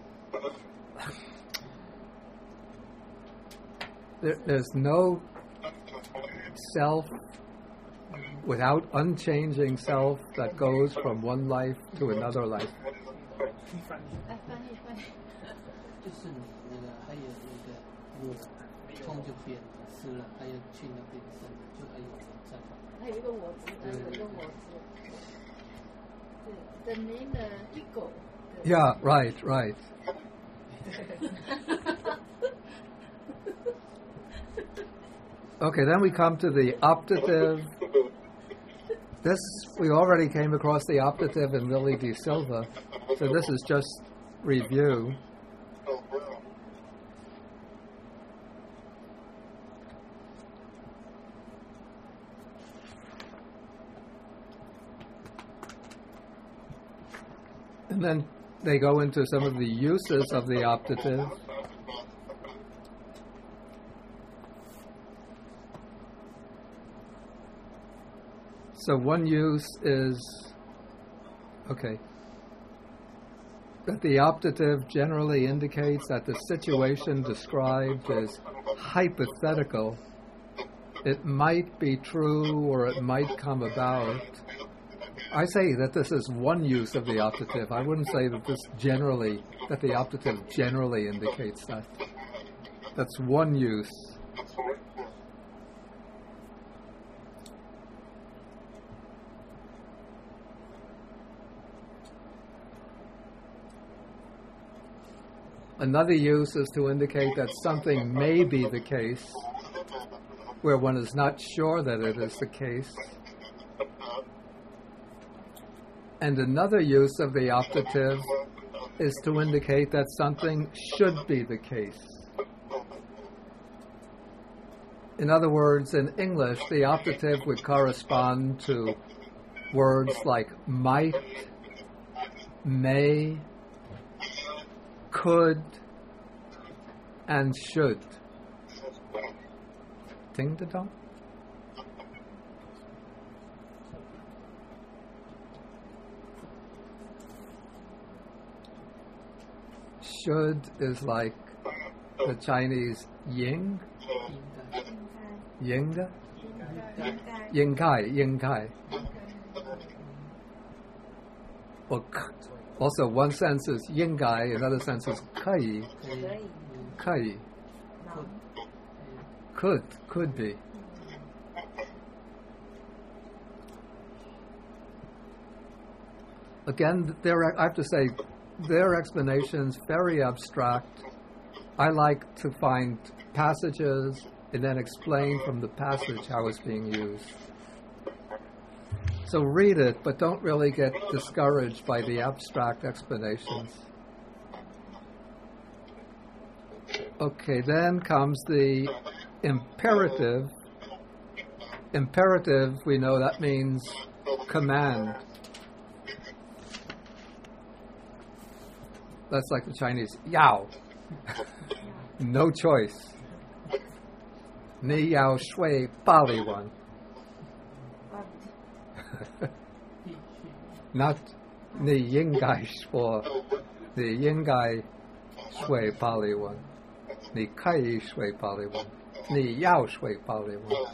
there's no self without unchanging self that goes from one life to another life. 就是那个还有一个我空就变了，湿了，还有去那边生，就还有在。 还有一个我字，还有一个我字。对，等您的ego Yeah, right. Okay, then we come to the optative. This, we already came across the optative in Lily de Silva, so this is just review. And then they go into some of the uses of the optative. So one use is, that the optative generally indicates that the situation described is hypothetical. It might be true or it might come about. I say that this is one use of the optative. I wouldn't say that that the optative generally indicates that. That's one use. Another use is to indicate that something may be the case, where one is not sure that it is the case. And another use of the optative is to indicate that something should be the case. In other words, in English, the optative would correspond to words like might, may, could, and should. Ting da dong? Should is like the Chinese ying, ying, ying kai. Also, one sense is yin gai, another sense is kai. Could be. Again, I have to say, their explanation's very abstract. I like to find passages and then explain from the passage how it's being used. So read it, but don't really get discouraged by the abstract explanations. Okay, then comes the imperative. Imperative, we know that means command. That's like the Chinese, yao. No choice. Ni yao shui ba li wan. Not ni yin gai shuo, ni yin gai shui ba li wan. Ni kai shui ba li wan. Ni yao shui ba li wan.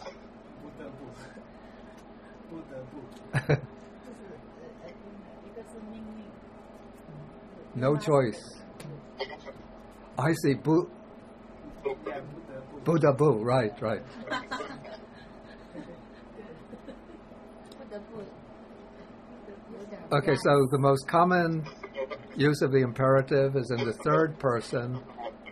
No choice. I see Buddha Bu, right. Okay, so the most common use of the imperative is in the third person.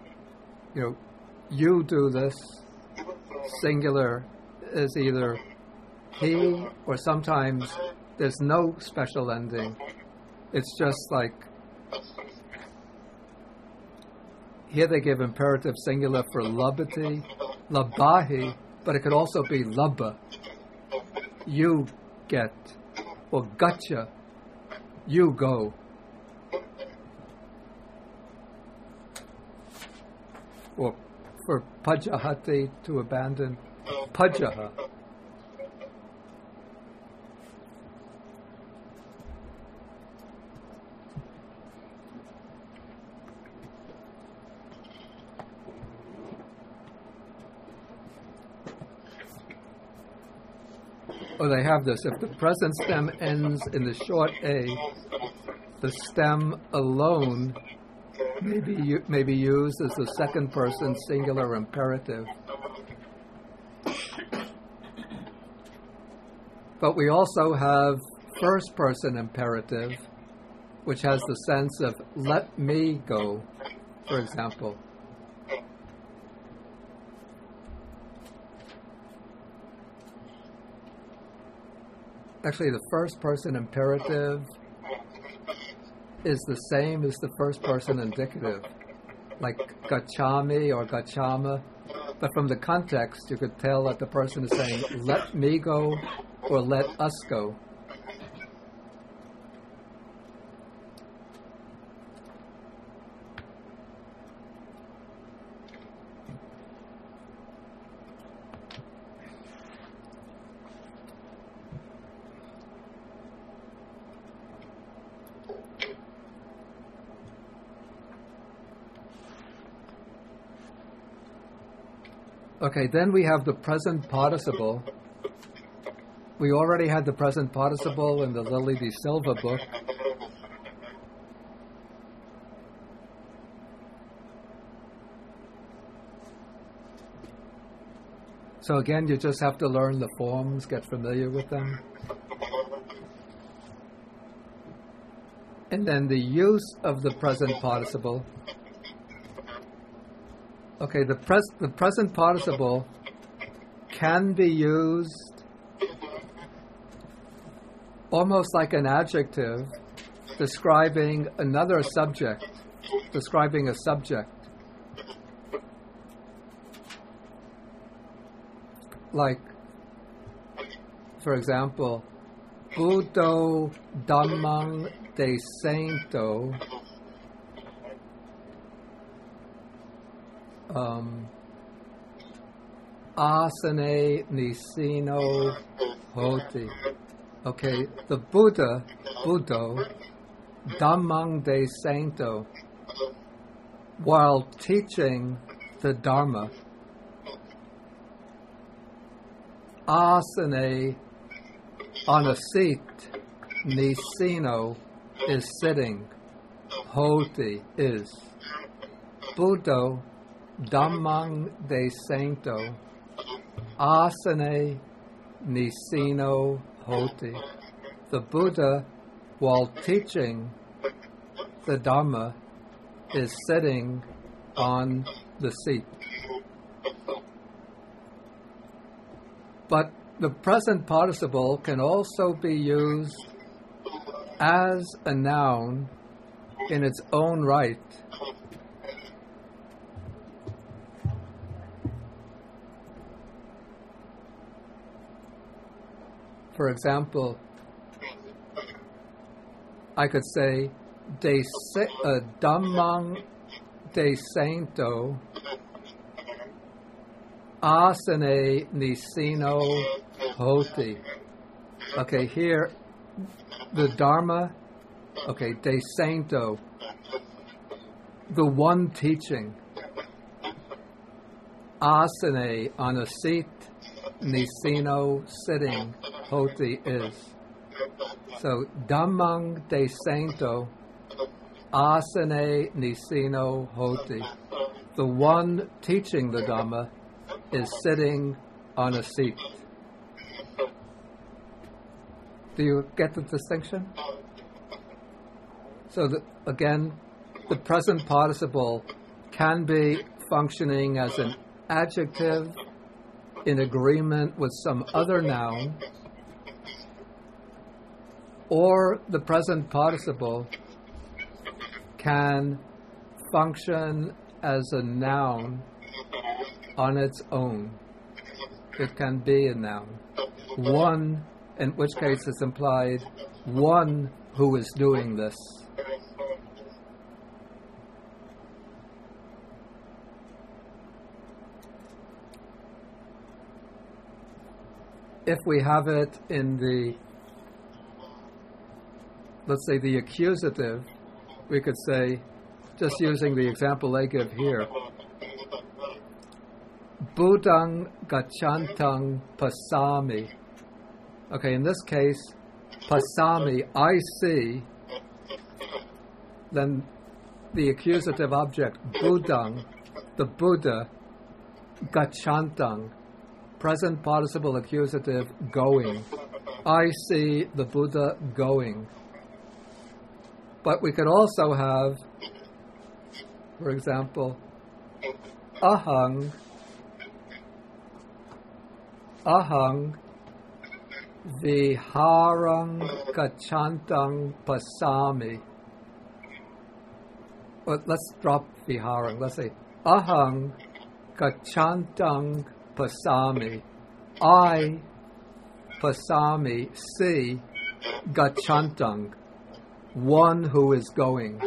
You do this. Singular is either he, or sometimes there's no special ending. It's just like, here they give imperative singular for labati, labahi, but it could also be labba. You get, or gotcha, you go. Or for pajahati, to abandon, pajaha. Or they have this, if the present stem ends in the short a, the stem alone may be used as the second person singular imperative. But we also have first person imperative, which has the sense of let me go, for example. Actually, the first person imperative is the same as the first person indicative, like gachami or gachama. But from the context, you could tell that the person is saying, let me go or let us go. Okay, then we have the present participle. We already had the present participle in the Lily de Silva book. So again, you just have to learn the forms, get familiar with them. And then the use of the present participle. Okay, the present participle can be used almost like an adjective describing another subject, describing a subject. Like, for example, Buddho Dhammang Desento Asane Nisino Hoti. Okay, the Buddha, Buddho, Dhammang Desento, while teaching the Dharma, Asane, on a seat, Nisino is sitting, Hoti is. Buddho Dhammang Desento Asane Nisino Hoti. The Buddha, while teaching the Dharma, is sitting on the seat. But the present participle can also be used as a noun in its own right. For example, I could say, Dhammang Desento Asane Nisino Hoti. Okay, here, the Dharma, okay, Desento, the one teaching. Asane, on a seat, Nisino, sitting, Hoti is. So, Dhammang Desento Asane Nisino Hoti. The one teaching the Dhamma is sitting on a seat. Do you get the distinction? So, again, the present participle can be functioning as an adjective in agreement with some other noun, or the present participle can function as a noun on its own. It can be a noun. One, in which case it's implied, one who is doing this. If we have it in the, let's say, the accusative, we could say, just using the example I give here, Buddhang gacchantang pasami. Okay, in this case, pasami, I see, then the accusative object, Buddhang, the Buddha, gacchantang, present participle accusative, going. I see the Buddha going. But we could also have, for example, ahang viharang gacchantang pasami. Well, let's drop viharang. Let's say ahang gacchantang pasami. I pasami see gacchantang, one who is going.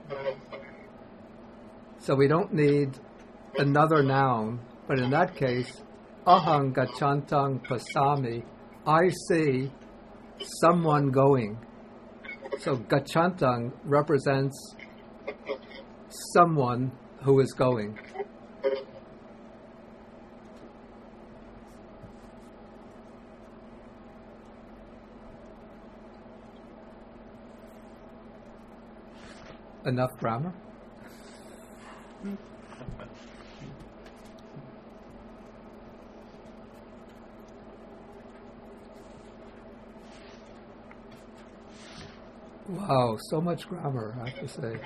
So we don't need another noun, but in that case, ahang gacchantang pasami, I see someone going. So gacchantang represents someone who is going. Enough grammar? Wow, so much grammar, I have to say.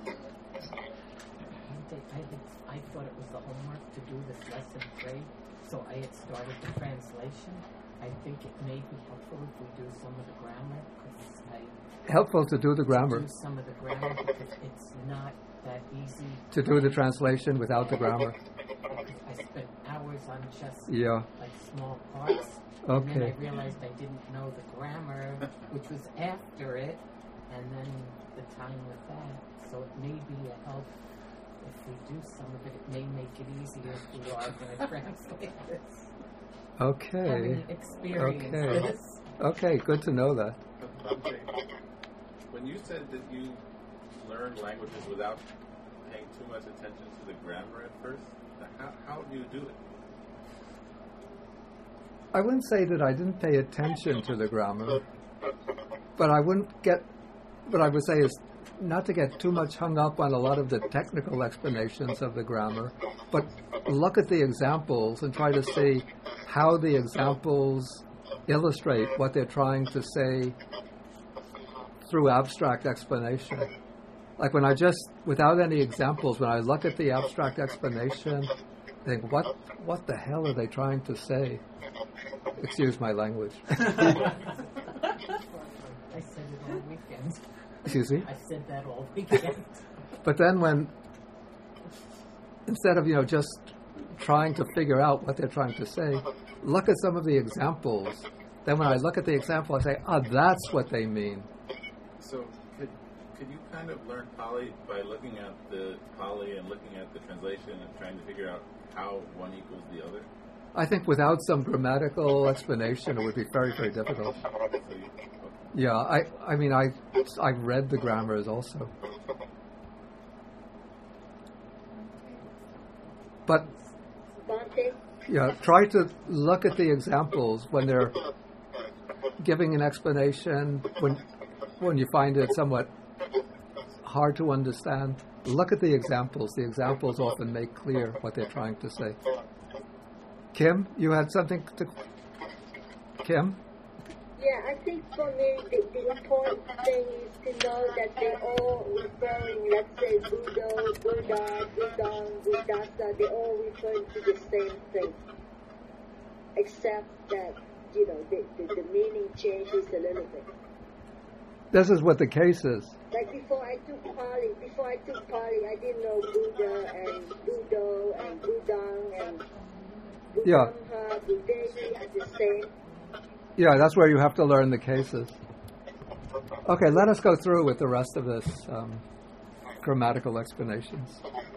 I thought it was the homework to do this lesson 3, so I had started the translation. I think it may be helpful if we do some of the grammar, Helpful to do the grammar. Do some of the grammar because it's not that easy. To do the translation without the grammar. I spent hours on just like small parts. Okay. And then I realized I didn't know the grammar, which was after it, and then the time with that. So it may be a help if we do some of it. It may make it easier if we are going to translate this. Okay. Having experienced this. Okay, good to know that. When you said that you learned languages without paying too much attention to the grammar at first, how do you do it? I wouldn't say that I didn't pay attention to the grammar, but I would say is not to get too much hung up on a lot of the technical explanations of the grammar, but look at the examples and try to see how the examples illustrate what they're trying to say through abstract explanation. Like when I just, without any examples, when I look at the abstract explanation, I think, what the hell are they trying to say? Excuse my language. I said it all weekend. Excuse me? I said that all weekend. But then instead of, just trying to figure out what they're trying to say, look at some of the examples. Then when I look at the example, I say, that's what they mean. So could you kind of learn Pali by looking at the Pali and looking at the translation and trying to figure out how one equals the other? I think without some grammatical explanation, it would be very, very difficult. Yeah, I mean, I've read the grammars also. But, try to look at the examples when they're giving an explanation, when you find it somewhat hard to understand. Look at the examples. The examples often make clear what they're trying to say. Kim, you had something to... Kim? Yeah, I think for me, the important thing is to know that they're all referring, let's say, Buddha, Budang, Buddhasa, they all refer to the same thing. Except that, the meaning changes a little bit. This is what the case is. Like before I took Pali, I didn't know Buddha and Budo and Budang and Budamha, Budehi are the same. Yeah, that's where you have to learn the cases. Okay, let us go through with the rest of this grammatical explanations.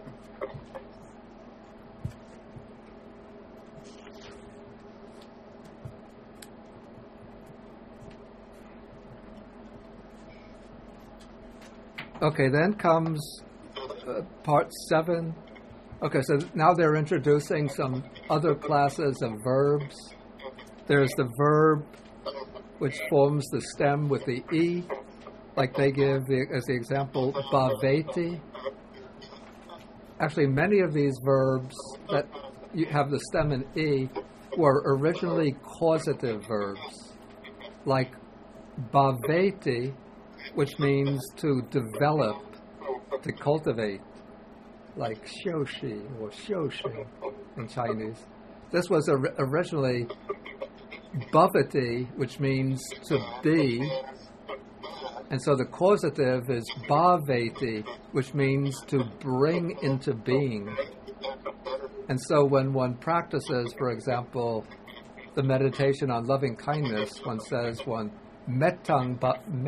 Okay, then comes part 7. Okay, so now they're introducing some other classes of verbs. There's the verb which forms the stem with the E, like they give as the example, bhaveti. Actually, many of these verbs that you have the stem in E were originally causative verbs. Like bhaveti which means to develop, to cultivate, like 修习 or 修行 in Chinese. This was originally bhavati, which means to be, and so the causative is bhavati, which means to bring into being. And so when one practices, for example, the meditation on loving kindness, one says one mettang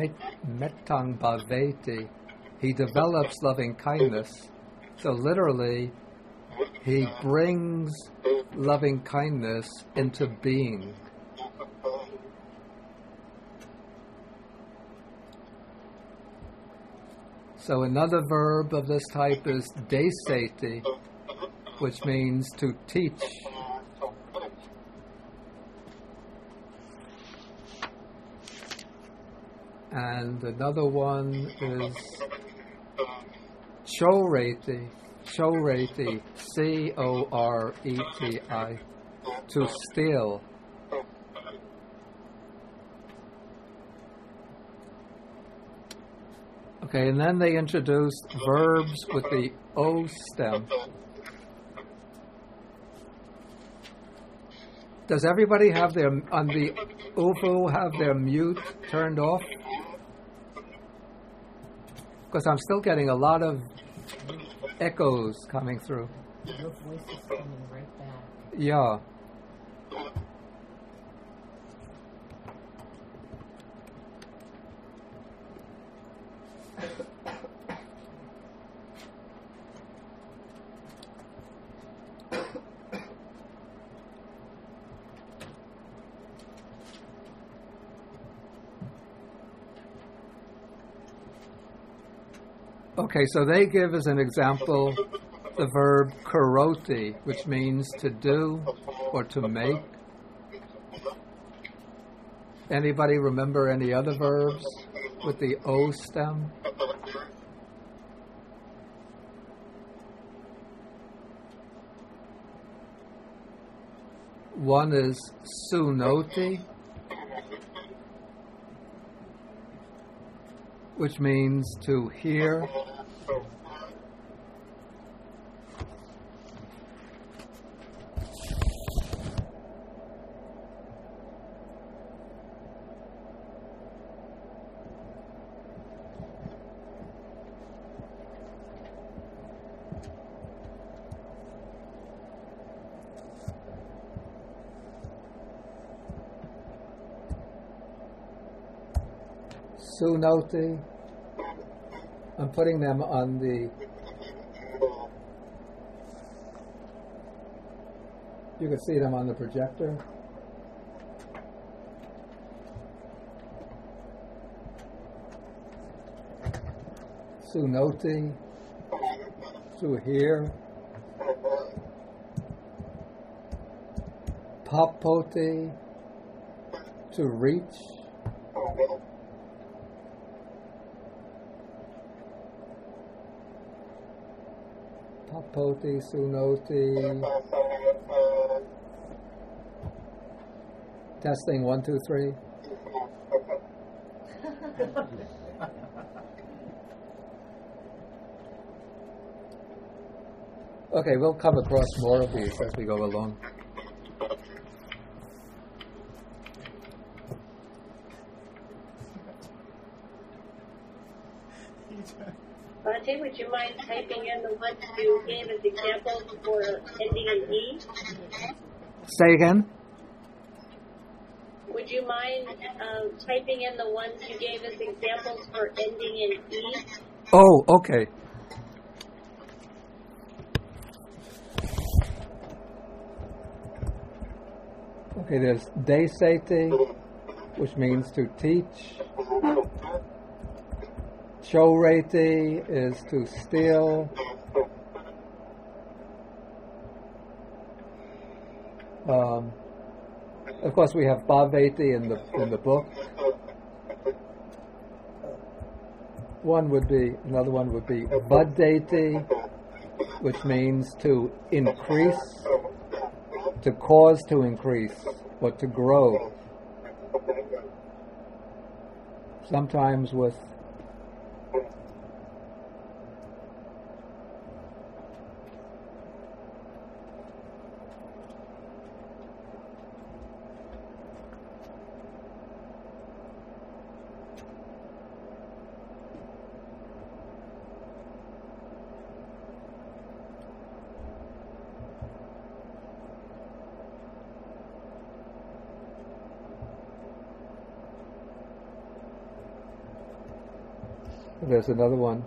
bhavati, he develops loving kindness. So literally, he brings loving kindness into being. So another verb of this type is desati, which means to teach. And another one is choreti, choreti, C-O-R-E-T-I, to steal. Okay, and then they introduced verbs with the O stem. Does everybody have their, on the ufu, have their mute turned off? Because I'm still getting a lot of echoes coming through. Your voice is coming right back. Yeah. Okay, so they give as an example the verb karoti, which means to do or to make. Anybody remember any other verbs with the O stem? One is sunoti, which means to hear. Sunoti. I'm putting them on the. You can see them on the projector. Sunoti, to hear. Papoti, to reach. Papoti, sunoti. Testing 1, 2, 3. Okay, we'll come across more of these as we go along. Bhante, would you mind typing in the ones you gave as examples for ending in E? Say again? Would you mind typing in the ones you gave as examples for ending in E? Oh, okay. Okay, there's desati, which means to teach. Choreti is to steal. Of course, we have bhavati in the book. Another one would be vadati, which means to increase, to cause to increase, or to grow. Sometimes with There's another one.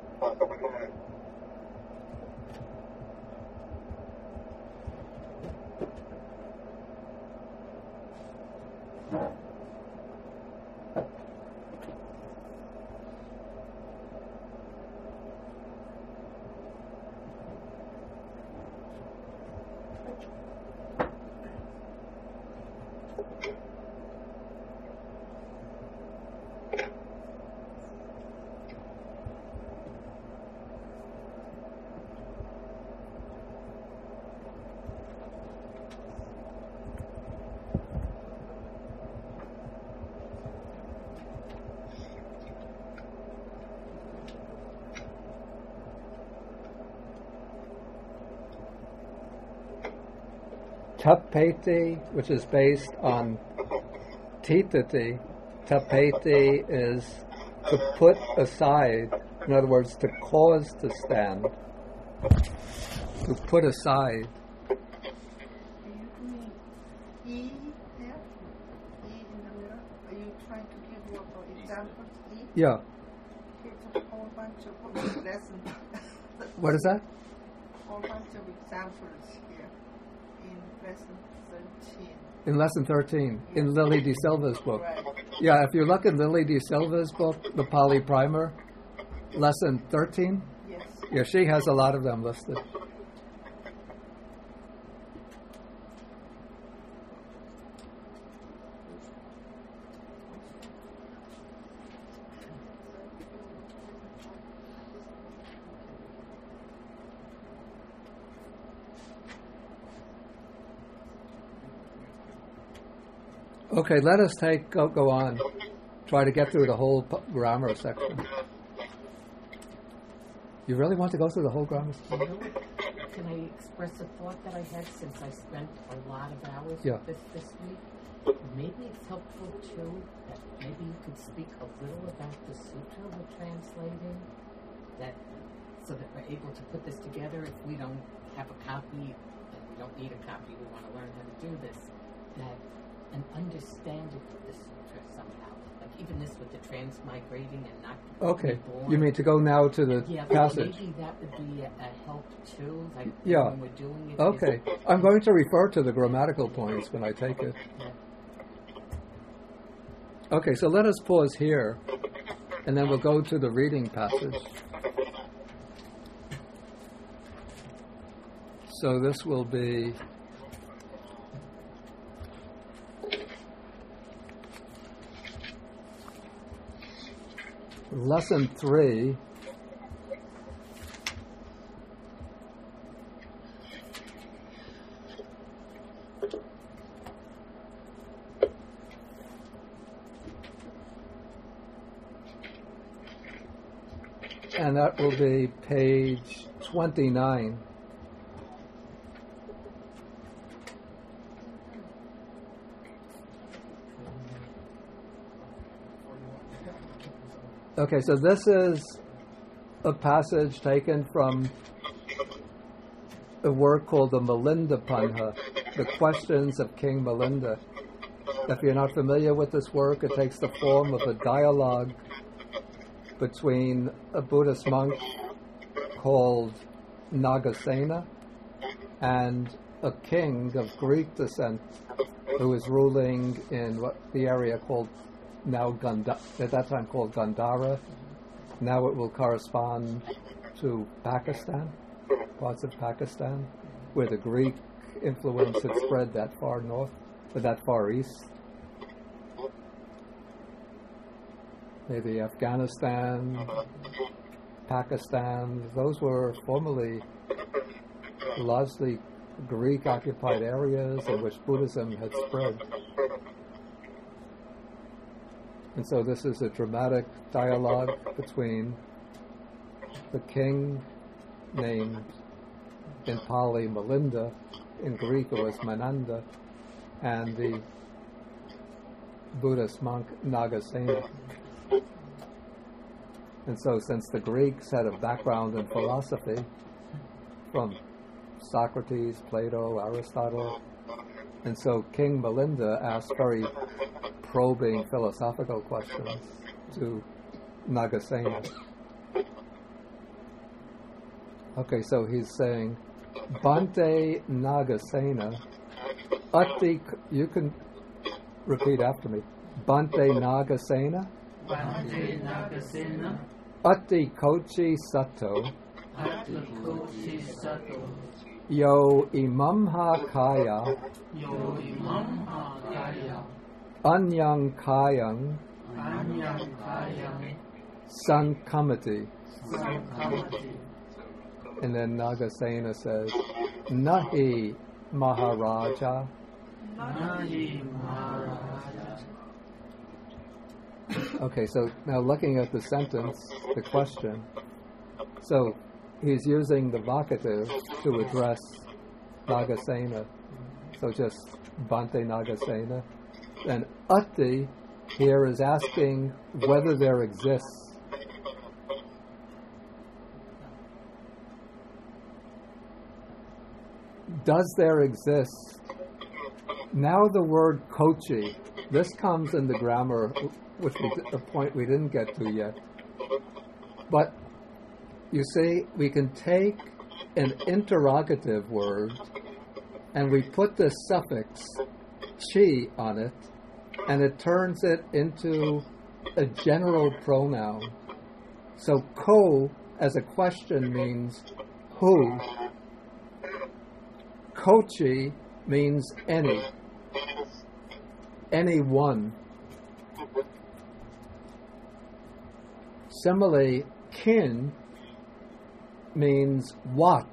Tapeti, which is based on titati. Tapeti is to put aside, in other words, to cause to stand. To put aside. Are you doing E there? E in the middle? Are you trying to give what examples? E? Yeah. Here's a whole bunch of lessons. What is that? A whole bunch of examples here in lesson 13. In lesson 13, in Lily De Silva's book. Right. Yeah, if you look in Lily De Silva's book, the Pali Primer, lesson 13, Yes. yeah, she has a lot of them listed. Okay, let us go on. Try to get through the whole grammar section. You really want to go through the whole grammar section? Can I express a thought that I had since I spent a lot of hours Yeah. with this week? Maybe it's helpful too that maybe you could speak a little about the sutra we're translating, that so that we're able to put this together if we don't have a copy, and we don't need a copy, we want to learn how to do this, that an understanding of the sutra somehow. Like even this with the transmigrating and not Okay, reborn. you mean to go now to the Yeah, passage? maybe that would be a help too, like Yeah. when we're doing it. Okay, I'm going to refer to the grammatical points when I take it. Okay, so let us pause here, and then we'll go to the reading passage. So this will be lesson 3. And that will be page 29. Okay, so this is a passage taken from a work called the Milinda Panha, The Questions of King Milinda. If you're not familiar with this work, it takes the form of a dialogue between a Buddhist monk called Nagasena and a king of Greek descent who is ruling in what the area called now at that time called Gandhara. Now it will correspond to Pakistan, parts of Pakistan, where the Greek influence had spread that far north, or that far east. Maybe Afghanistan, Pakistan, those were formerly largely Greek-occupied areas in which Buddhism had spread. And so this is a dramatic dialogue between the king named in Pali Milinda, in Greek it was Mananda, and the Buddhist monk Nagasena. And so since the Greeks had a background in philosophy from Socrates, Plato, Aristotle, and so King Milinda asked very probing philosophical questions to Nagasena. Okay, so he's saying, Bante Nagasena, Ati, you can repeat after me. Bante Nagasena, Bante Nagasena, Ati Kochi Sato, Ati Kochi Sato, Yo Imamha Kaya, Yo Imam Kaya, Anyang Kayang, Anyang Kayang, Sankamati. Sankamati. And then Nagasena says, Nahi Maharaja. Nahi Maharaja. Okay, so now looking at the sentence, the question. So he's using the vocative to address Nagasena. So just Bante Nagasena. And Ati here is asking whether there exists. Does there exist? Now the word kochi, this comes in the grammar, which a point we didn't get to yet. But you see, we can take an interrogative word and we put the suffix chi on it, and it turns it into a general pronoun. So ko as a question means who. Kochi means any one. Similarly, kin means what.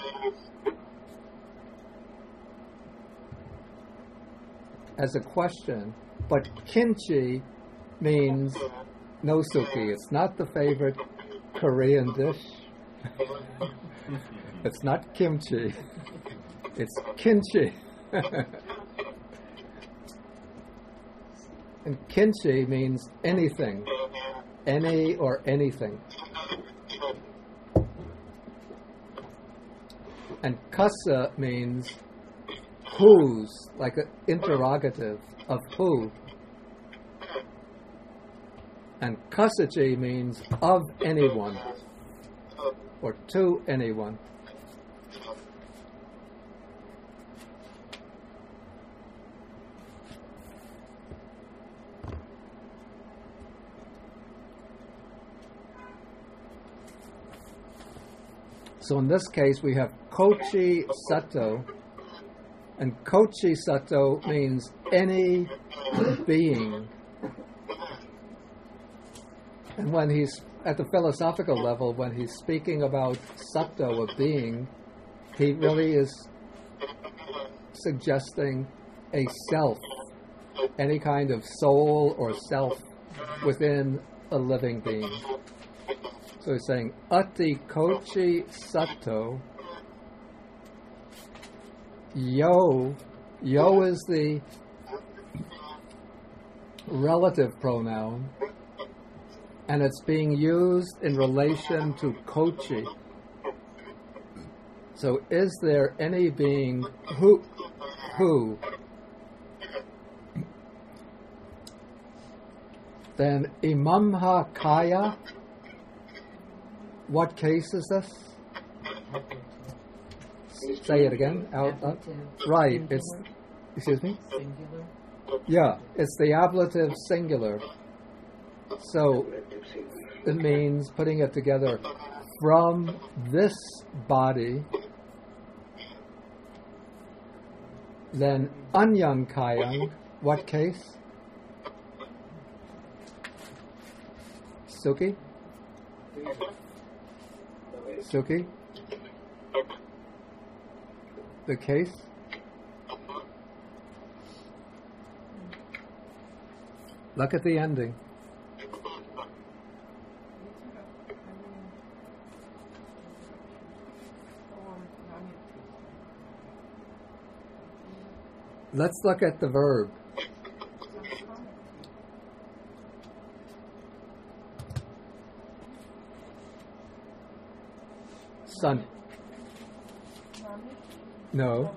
As a question, but kimchi means no suki. It's not the favorite Korean dish. It's not kimchi. It's kinchi. And kinchi means anything. Any or anything. And kasa means whose, like an interrogative of who. And kasachi means of anyone or to anyone. So in this case, we have kochi sato, and kochi sato means any being. And when he's at the philosophical level, when he's speaking about sato, a being, he really is suggesting a self, any kind of soul or self within a living being. So he's saying, Ati kochi sato, yo. Yo is the relative pronoun, and it's being used in relation to kochi. So is there any being who? Then imamha kaya. What case is this? Say it again. Right. It's. Excuse me. Singular. Yeah, it's the ablative singular. So it means, putting it together, from this body. Then anyang kayang. What case? Suki. Suki? The case? Look at the ending. let's look at the verb. Sun. No.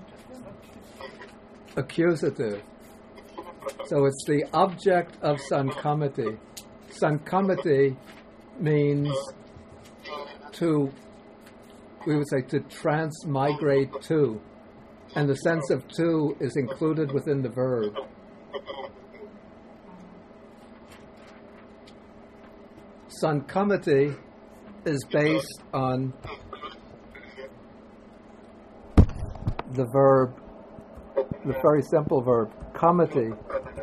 Accusative. So it's the object of sankamati. Sankamati means to, we would say, to transmigrate to. And the sense of to is included within the verb. Sankamati is based on the verb, the very simple verb, kamati,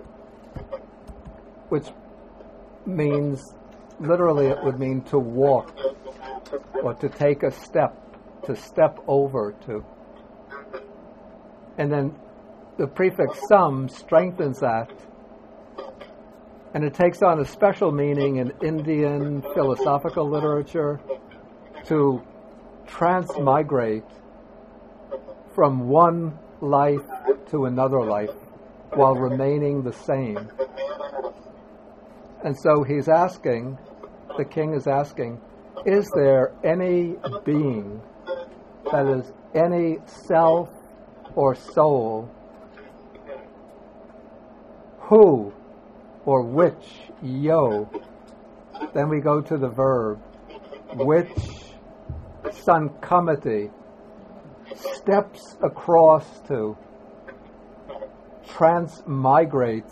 which means, literally it would mean to walk, or to take a step, to step over to. And then the prefix sam strengthens that, and it takes on a special meaning in Indian philosophical literature to transmigrate from one life to another life while remaining the same. And so he's asking, the king is asking, is there any being, that is, any self or soul, who or which, yo, then we go to the verb, which sankamati, steps across to, transmigrates,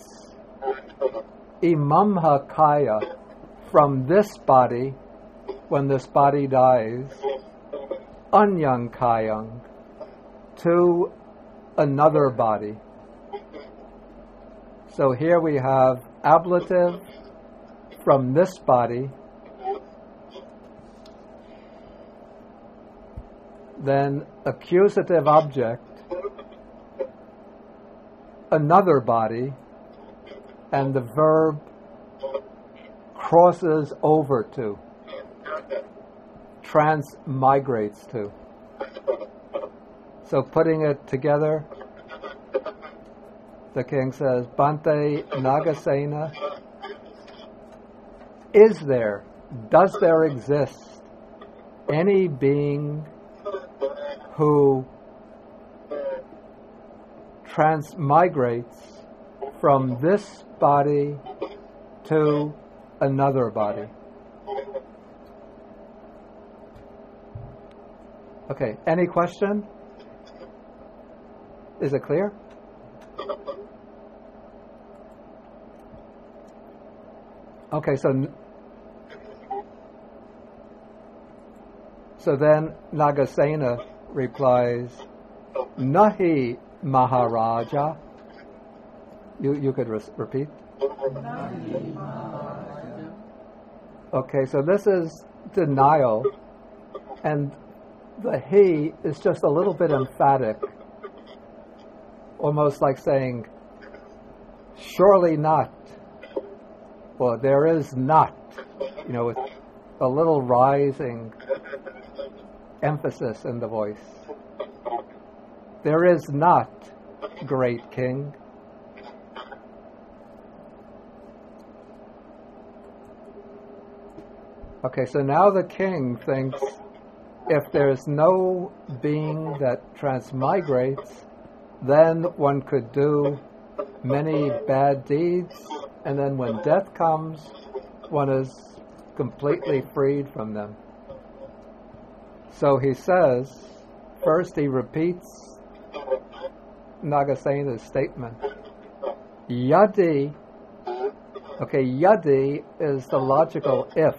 imamha kaya, from this body, when this body dies, anyang kayang, to another body. So here we have ablative, from this body, then accusative object, another body, and the verb crosses over to, transmigrates to. So putting it together, the king says, Bante Nagasena, is there, does there exist any being who transmigrates from this body to another body? Okay, any question? Is it clear? Okay, so then Nagasena replies, Nahi Maharaja. You could repeat? Okay, so this is denial, and the he is just a little bit emphatic, almost like saying, surely not, or there is not, with a little rising emphasis in the voice. There is not, great king. Okay, so now the king thinks if there's no being that transmigrates, then one could do many bad deeds, and then when death comes, one is completely freed from them. So he says, first he repeats Nagasena's statement. Yadi, okay, yadi is the logical if.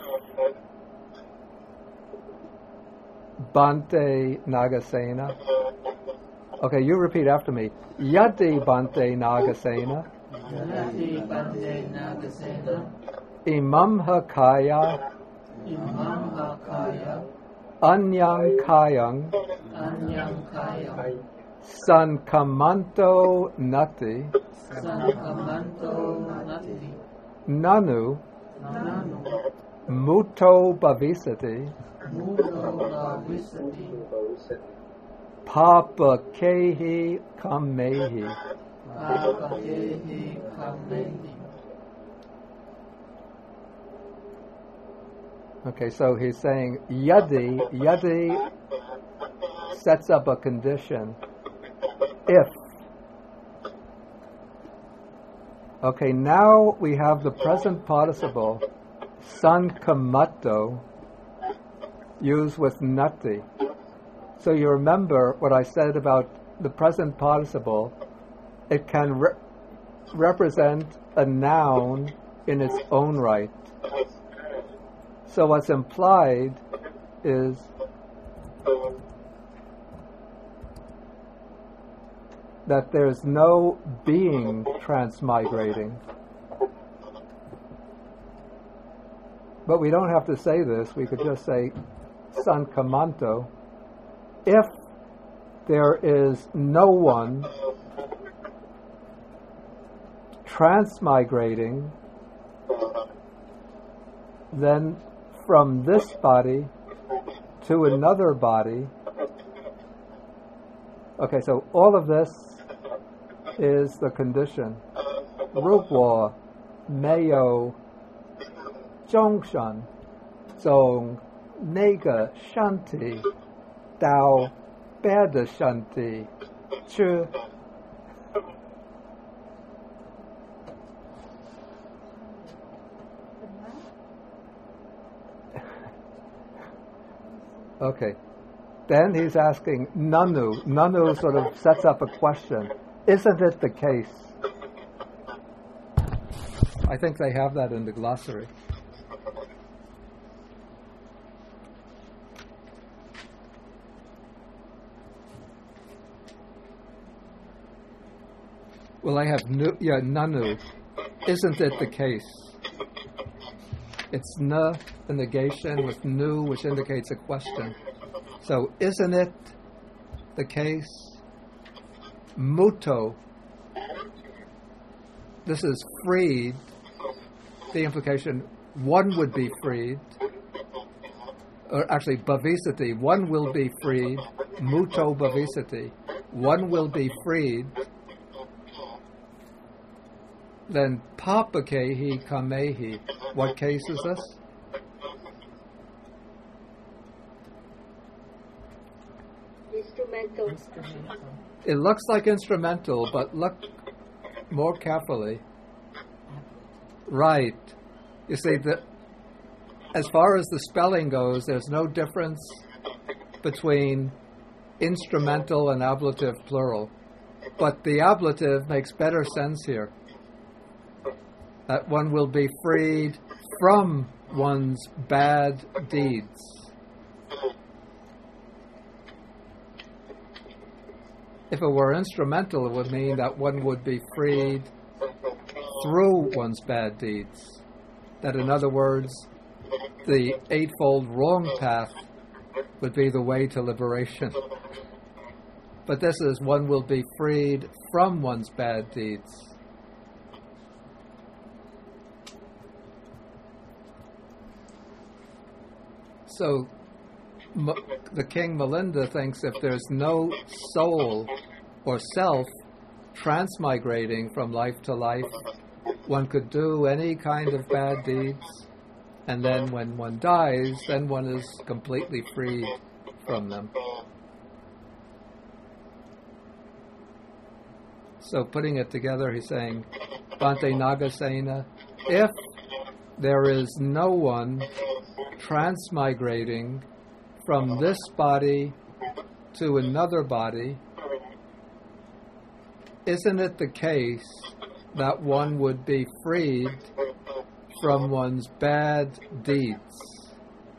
Bante Nagasena. Okay, you repeat after me. Yadi Bante Nagasena. Yadi Bante Nagasena. Imamha Kaya. Imamha Kaya. Anyang Kayang. Anyang Kayang. Sankamanto Nati. Sankamanto Nati. Nanu. Nanu. Muto Bhavisati. Muto Bhavisati. Papa Kehi Kamehi. Papakehi Kamehi. Okay, so he's saying yadi sets up a condition. If. Okay, now we have the present participle, sankamato, used with nati. So you remember what I said about the present participle. It can represent a noun in its own right. So what's implied is that there's no being transmigrating. But we don't have to say this. We could just say sankamanto. If there is no one transmigrating, then from this body to another body. Okay, so all of this is the condition. Rukwa, Mayo, Zhongshan, Zong, Nega, Shanti, Dao, Bada Shanti, Chu. Okay. Then he's asking Nanu. Nanu sort of sets up a question. Isn't it the case? I think they have that in the glossary. Well, I have Nanu. Isn't it the case? It's na, a negation, with nu, which indicates a question. So, isn't it the case? Muto. This is freed. The implication, one would be freed. Or actually, bhavisati, one will be freed. Muto bhavisati. One will be freed. Then papakehi kamehi. What case is this? Instrumental. It looks like instrumental, but look more carefully. Right. You see, as far as the spelling goes, there's no difference between instrumental and ablative plural. But the ablative makes better sense here. That one will be freed from one's bad deeds. If it were instrumental, it would mean that one would be freed through one's bad deeds. That, in other words, the eightfold wrong path would be the way to liberation. But this is one will be freed from one's bad deeds. So the King Milinda thinks if there's no soul or self transmigrating from life to life, one could do any kind of bad deeds, and then when one dies, then one is completely freed from them. So putting it together, he's saying, Bhante Nagasena, if there is no one transmigrating from this body to another body, isn't it the case that one would be freed from one's bad deeds?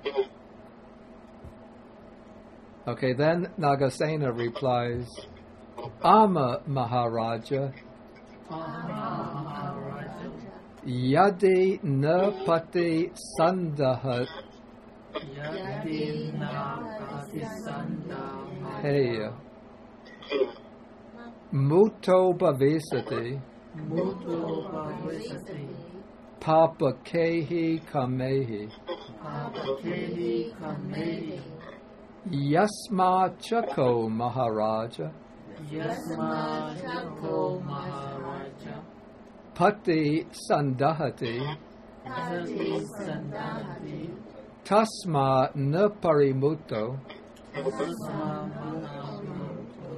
Okay, then Nagasena replies, Ama Maharaja, Yadi na pati sandahat heya muto bhavisati papa kehi kamehi yasma chako maharaja Yasma Jako Maharaja Pati Sandahati Pati Sandahati Tasma na parimuto Tasma Maharaja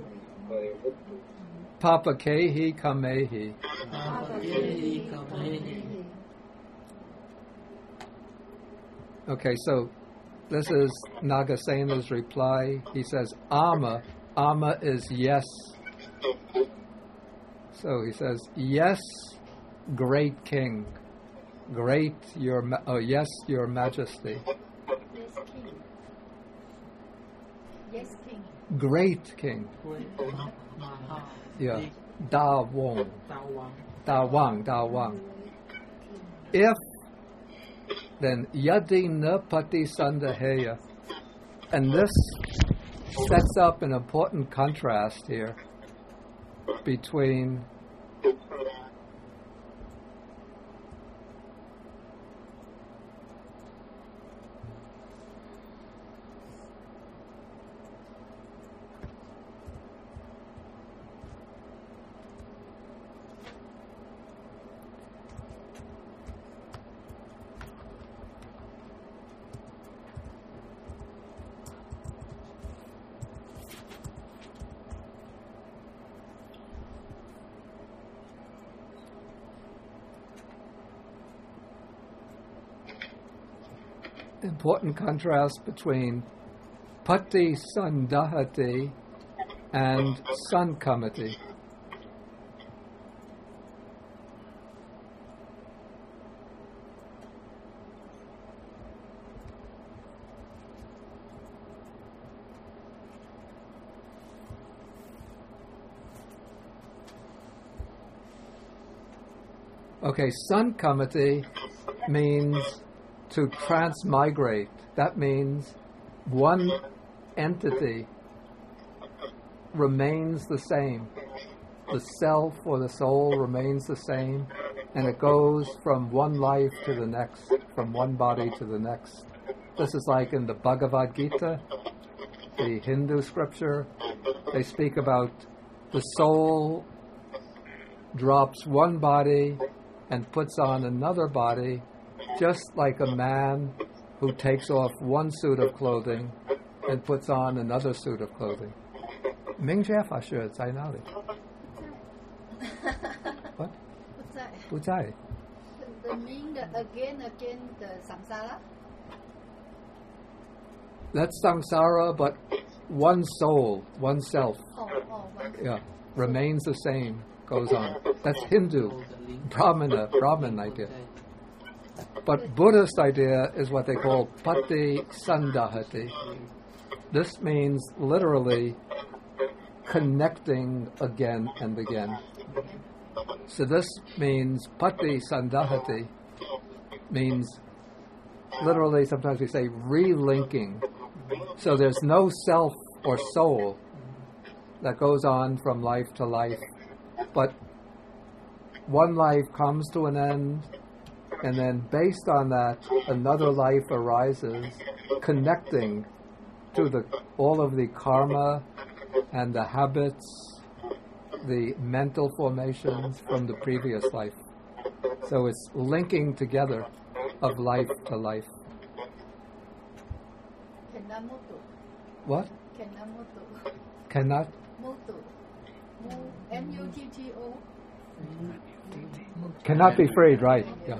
Papakehi kamehi. Papakehi Kamehi. Okay, so this is Nagasena's reply. He says, Ama. Ama is yes. So he says, yes, great king. Great, yes, your majesty. Yes, king. Yes, king. Great king. Maha. Yeah. Da Wang. Tawang. Da Wang. Da Wang. If, then Yadi na pati sandaheya. And this sets up an important contrast here between important contrast between Pati Sandahati and Sankamati. Okay, Sankamati means to transmigrate. That means one entity remains the same. The self or the soul remains the same, and it goes from one life to the next, from one body to the next. This is like in the Bhagavad Gita, the Hindu scripture. They speak about the soul drops one body and puts on another body, just like a man who takes off one suit of clothing and puts on another suit of clothing. 明觉法学在哪里? What? 不在. The mean the again the samsara. That's samsara, but one soul, one self, One. yeah, remains the same, goes on. That's Hindu, Brahman idea. But Buddhist idea is what they call Pati Sandahati. This means literally connecting again and again. So this means Pati Sandahati means literally, sometimes we say relinking. So there's no self or soul that goes on from life to life, but one life comes to an end, and then based on that, another life arises, connecting to all of the karma and the habits, the mental formations from the previous life. So it's linking together of life to life. Kenamoto. What? Kenamoto. Cannot? Moto. M-U-T-T-O. Cannot be freed, right? Yeah.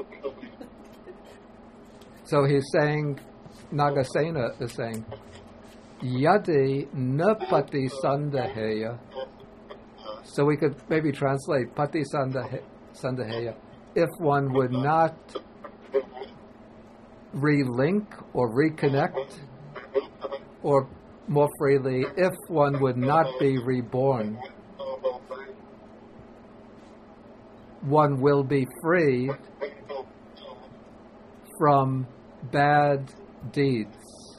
So he's saying, Nagasena is saying, Yadi na pati sandaheya. So we could maybe translate pati sandaheya. If one would not relink or reconnect, or more freely, if one would not be reborn, one will be freed from bad deeds.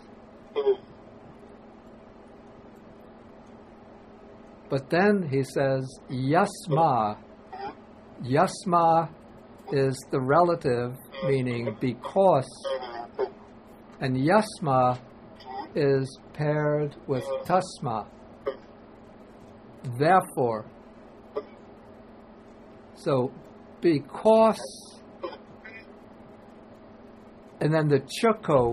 But then he says, yasma. Yasma is the relative, meaning because, and yasma is paired with tasma. therefore. So, because, and then the chuko,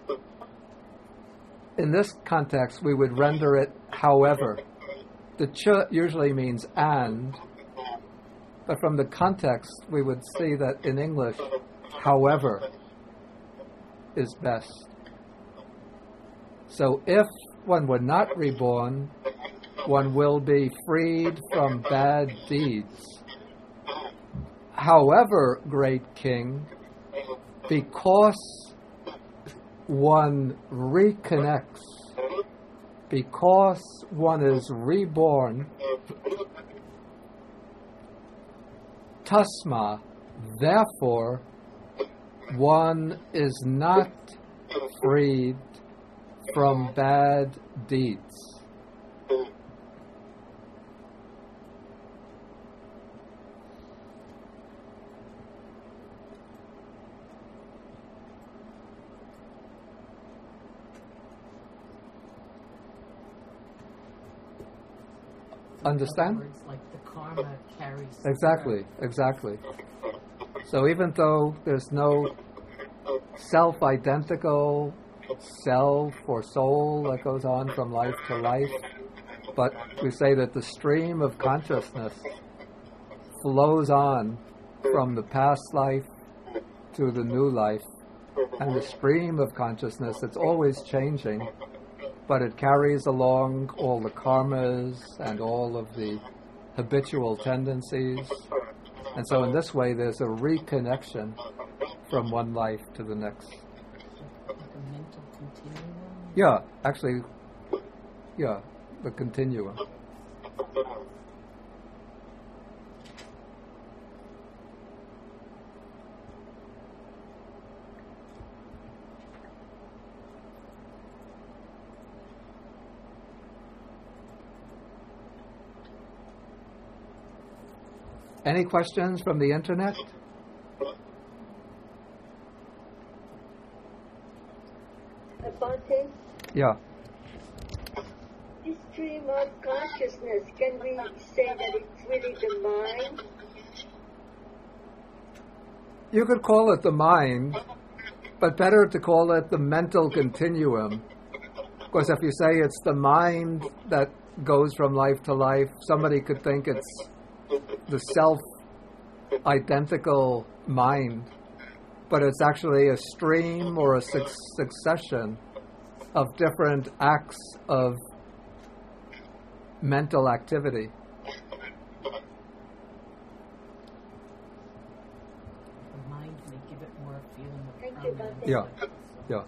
in this context, we would render it however. The ch usually means and, but from the context, we would see that in English, however is best. So if one were not reborn, one will be freed from bad deeds. However, great king, because one reconnects, because one is reborn, tasma, therefore, one is not freed from bad deeds. Understand? In other words, like the karma carries. Exactly. So even though there's no self-identical self or soul that goes on from life to life, but we say that the stream of consciousness flows on from the past life to the new life, and the stream of consciousness, it's always changing, but it carries along all the karmas and all of the habitual tendencies. And so in this way, there's a reconnection from one life to the next. Like a mental continuum? Yeah, actually, the continuum. Any questions from the internet? Bhante, Yeah. this stream of consciousness, can we say that it's really the mind? You could call it the mind, but better to call it the mental continuum. Because if you say it's the mind that goes from life to life, somebody could think it's the self-identical mind, but it's actually a stream or a succession of different acts of mental activity. The mind may give it more a feeling of Thank you, permanence. Yeah. Yeah.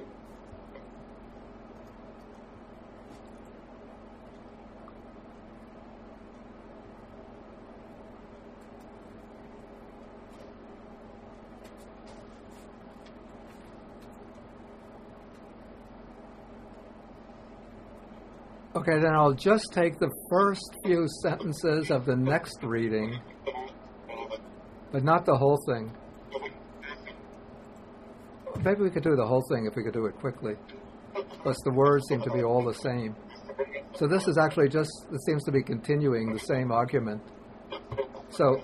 Okay, then I'll just take the first few sentences of the next reading, but not the whole thing. Maybe we could do the whole thing if we could do it quickly, because the words seem to be all the same. So this is actually just, it seems to be continuing the same argument. So,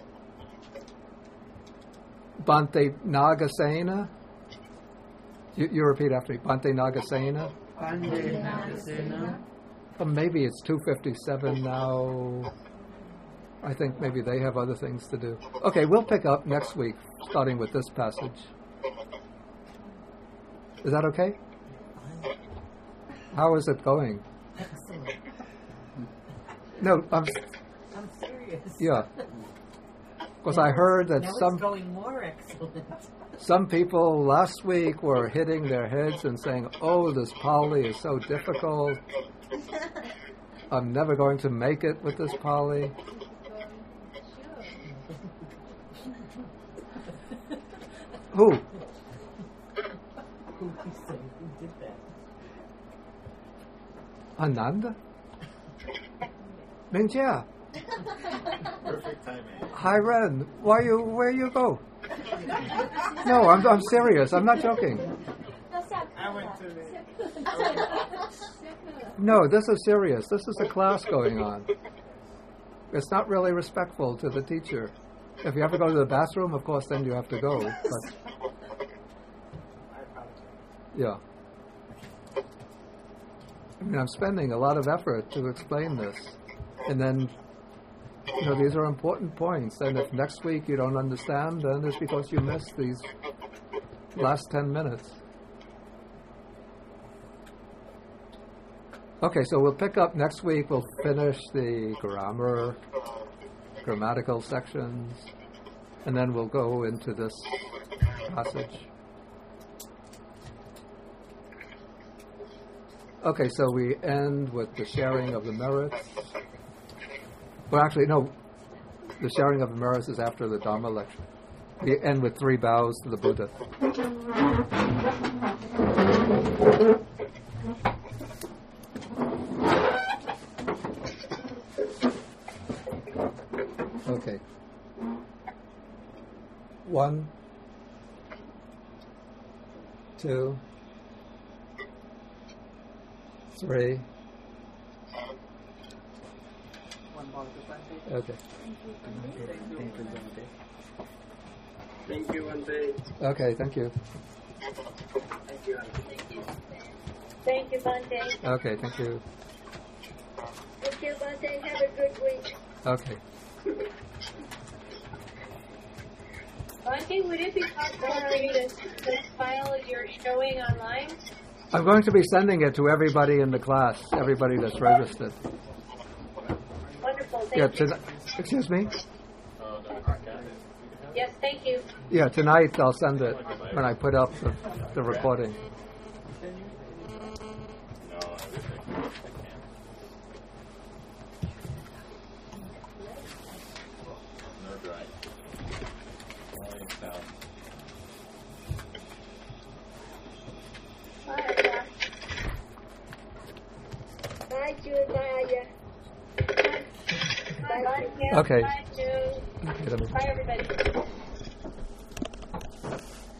Bhante Nagasena, you repeat after me, Bhante Nagasena. Bhante Nagasena. Maybe it's 2:57 now. I think maybe they have other things to do. Okay, we'll pick up next week, starting with this passage. Is that okay? How is it going? Excellent. No, I'm serious. Yeah. Because I heard that now some it's going more excellent. Some people last week were hitting their heads and saying, "Oh, this Pali is so difficult. I'm never going to make it with this Pali." Who? Who did that? Ananda? Mingjia? Perfect timing. Hi, Ren. Where you go? No, I'm serious. I'm not joking. I went to the No, this is serious. This is a class going on. It's not really respectful to the teacher. If you have to go to the bathroom, of course, then you have to go. But yeah. I mean, I'm spending a lot of effort to explain this. And then, these are important points. And if next week you don't understand, then it's because you missed these last 10 minutes. Okay, so we'll pick up next week. We'll finish the grammatical sections, and then we'll go into this passage. Okay, so we end with the sharing of the merits. Well, actually, no. The sharing of the merits is after the Dharma lecture. We end with 3 bows to the Buddha. Okay. 1, 2, 3. Okay. Thank you, Bante. Okay, thank you. Thank you. Thank you, Bante. Okay, thank you. Thank you, Bante. Have a good week. Okay. Bante, would it be possible for you to file you're showing online? I'm going to be sending it to everybody in the class, everybody that's registered. Wonderful, thank you. Excuse me? Yes, thank you. Yeah, tonight I'll send it when I put up the recording. Bye, June. Bye, Aya. Bye, Kim. Okay. Bye, June. Okay, let me- Bye, everybody.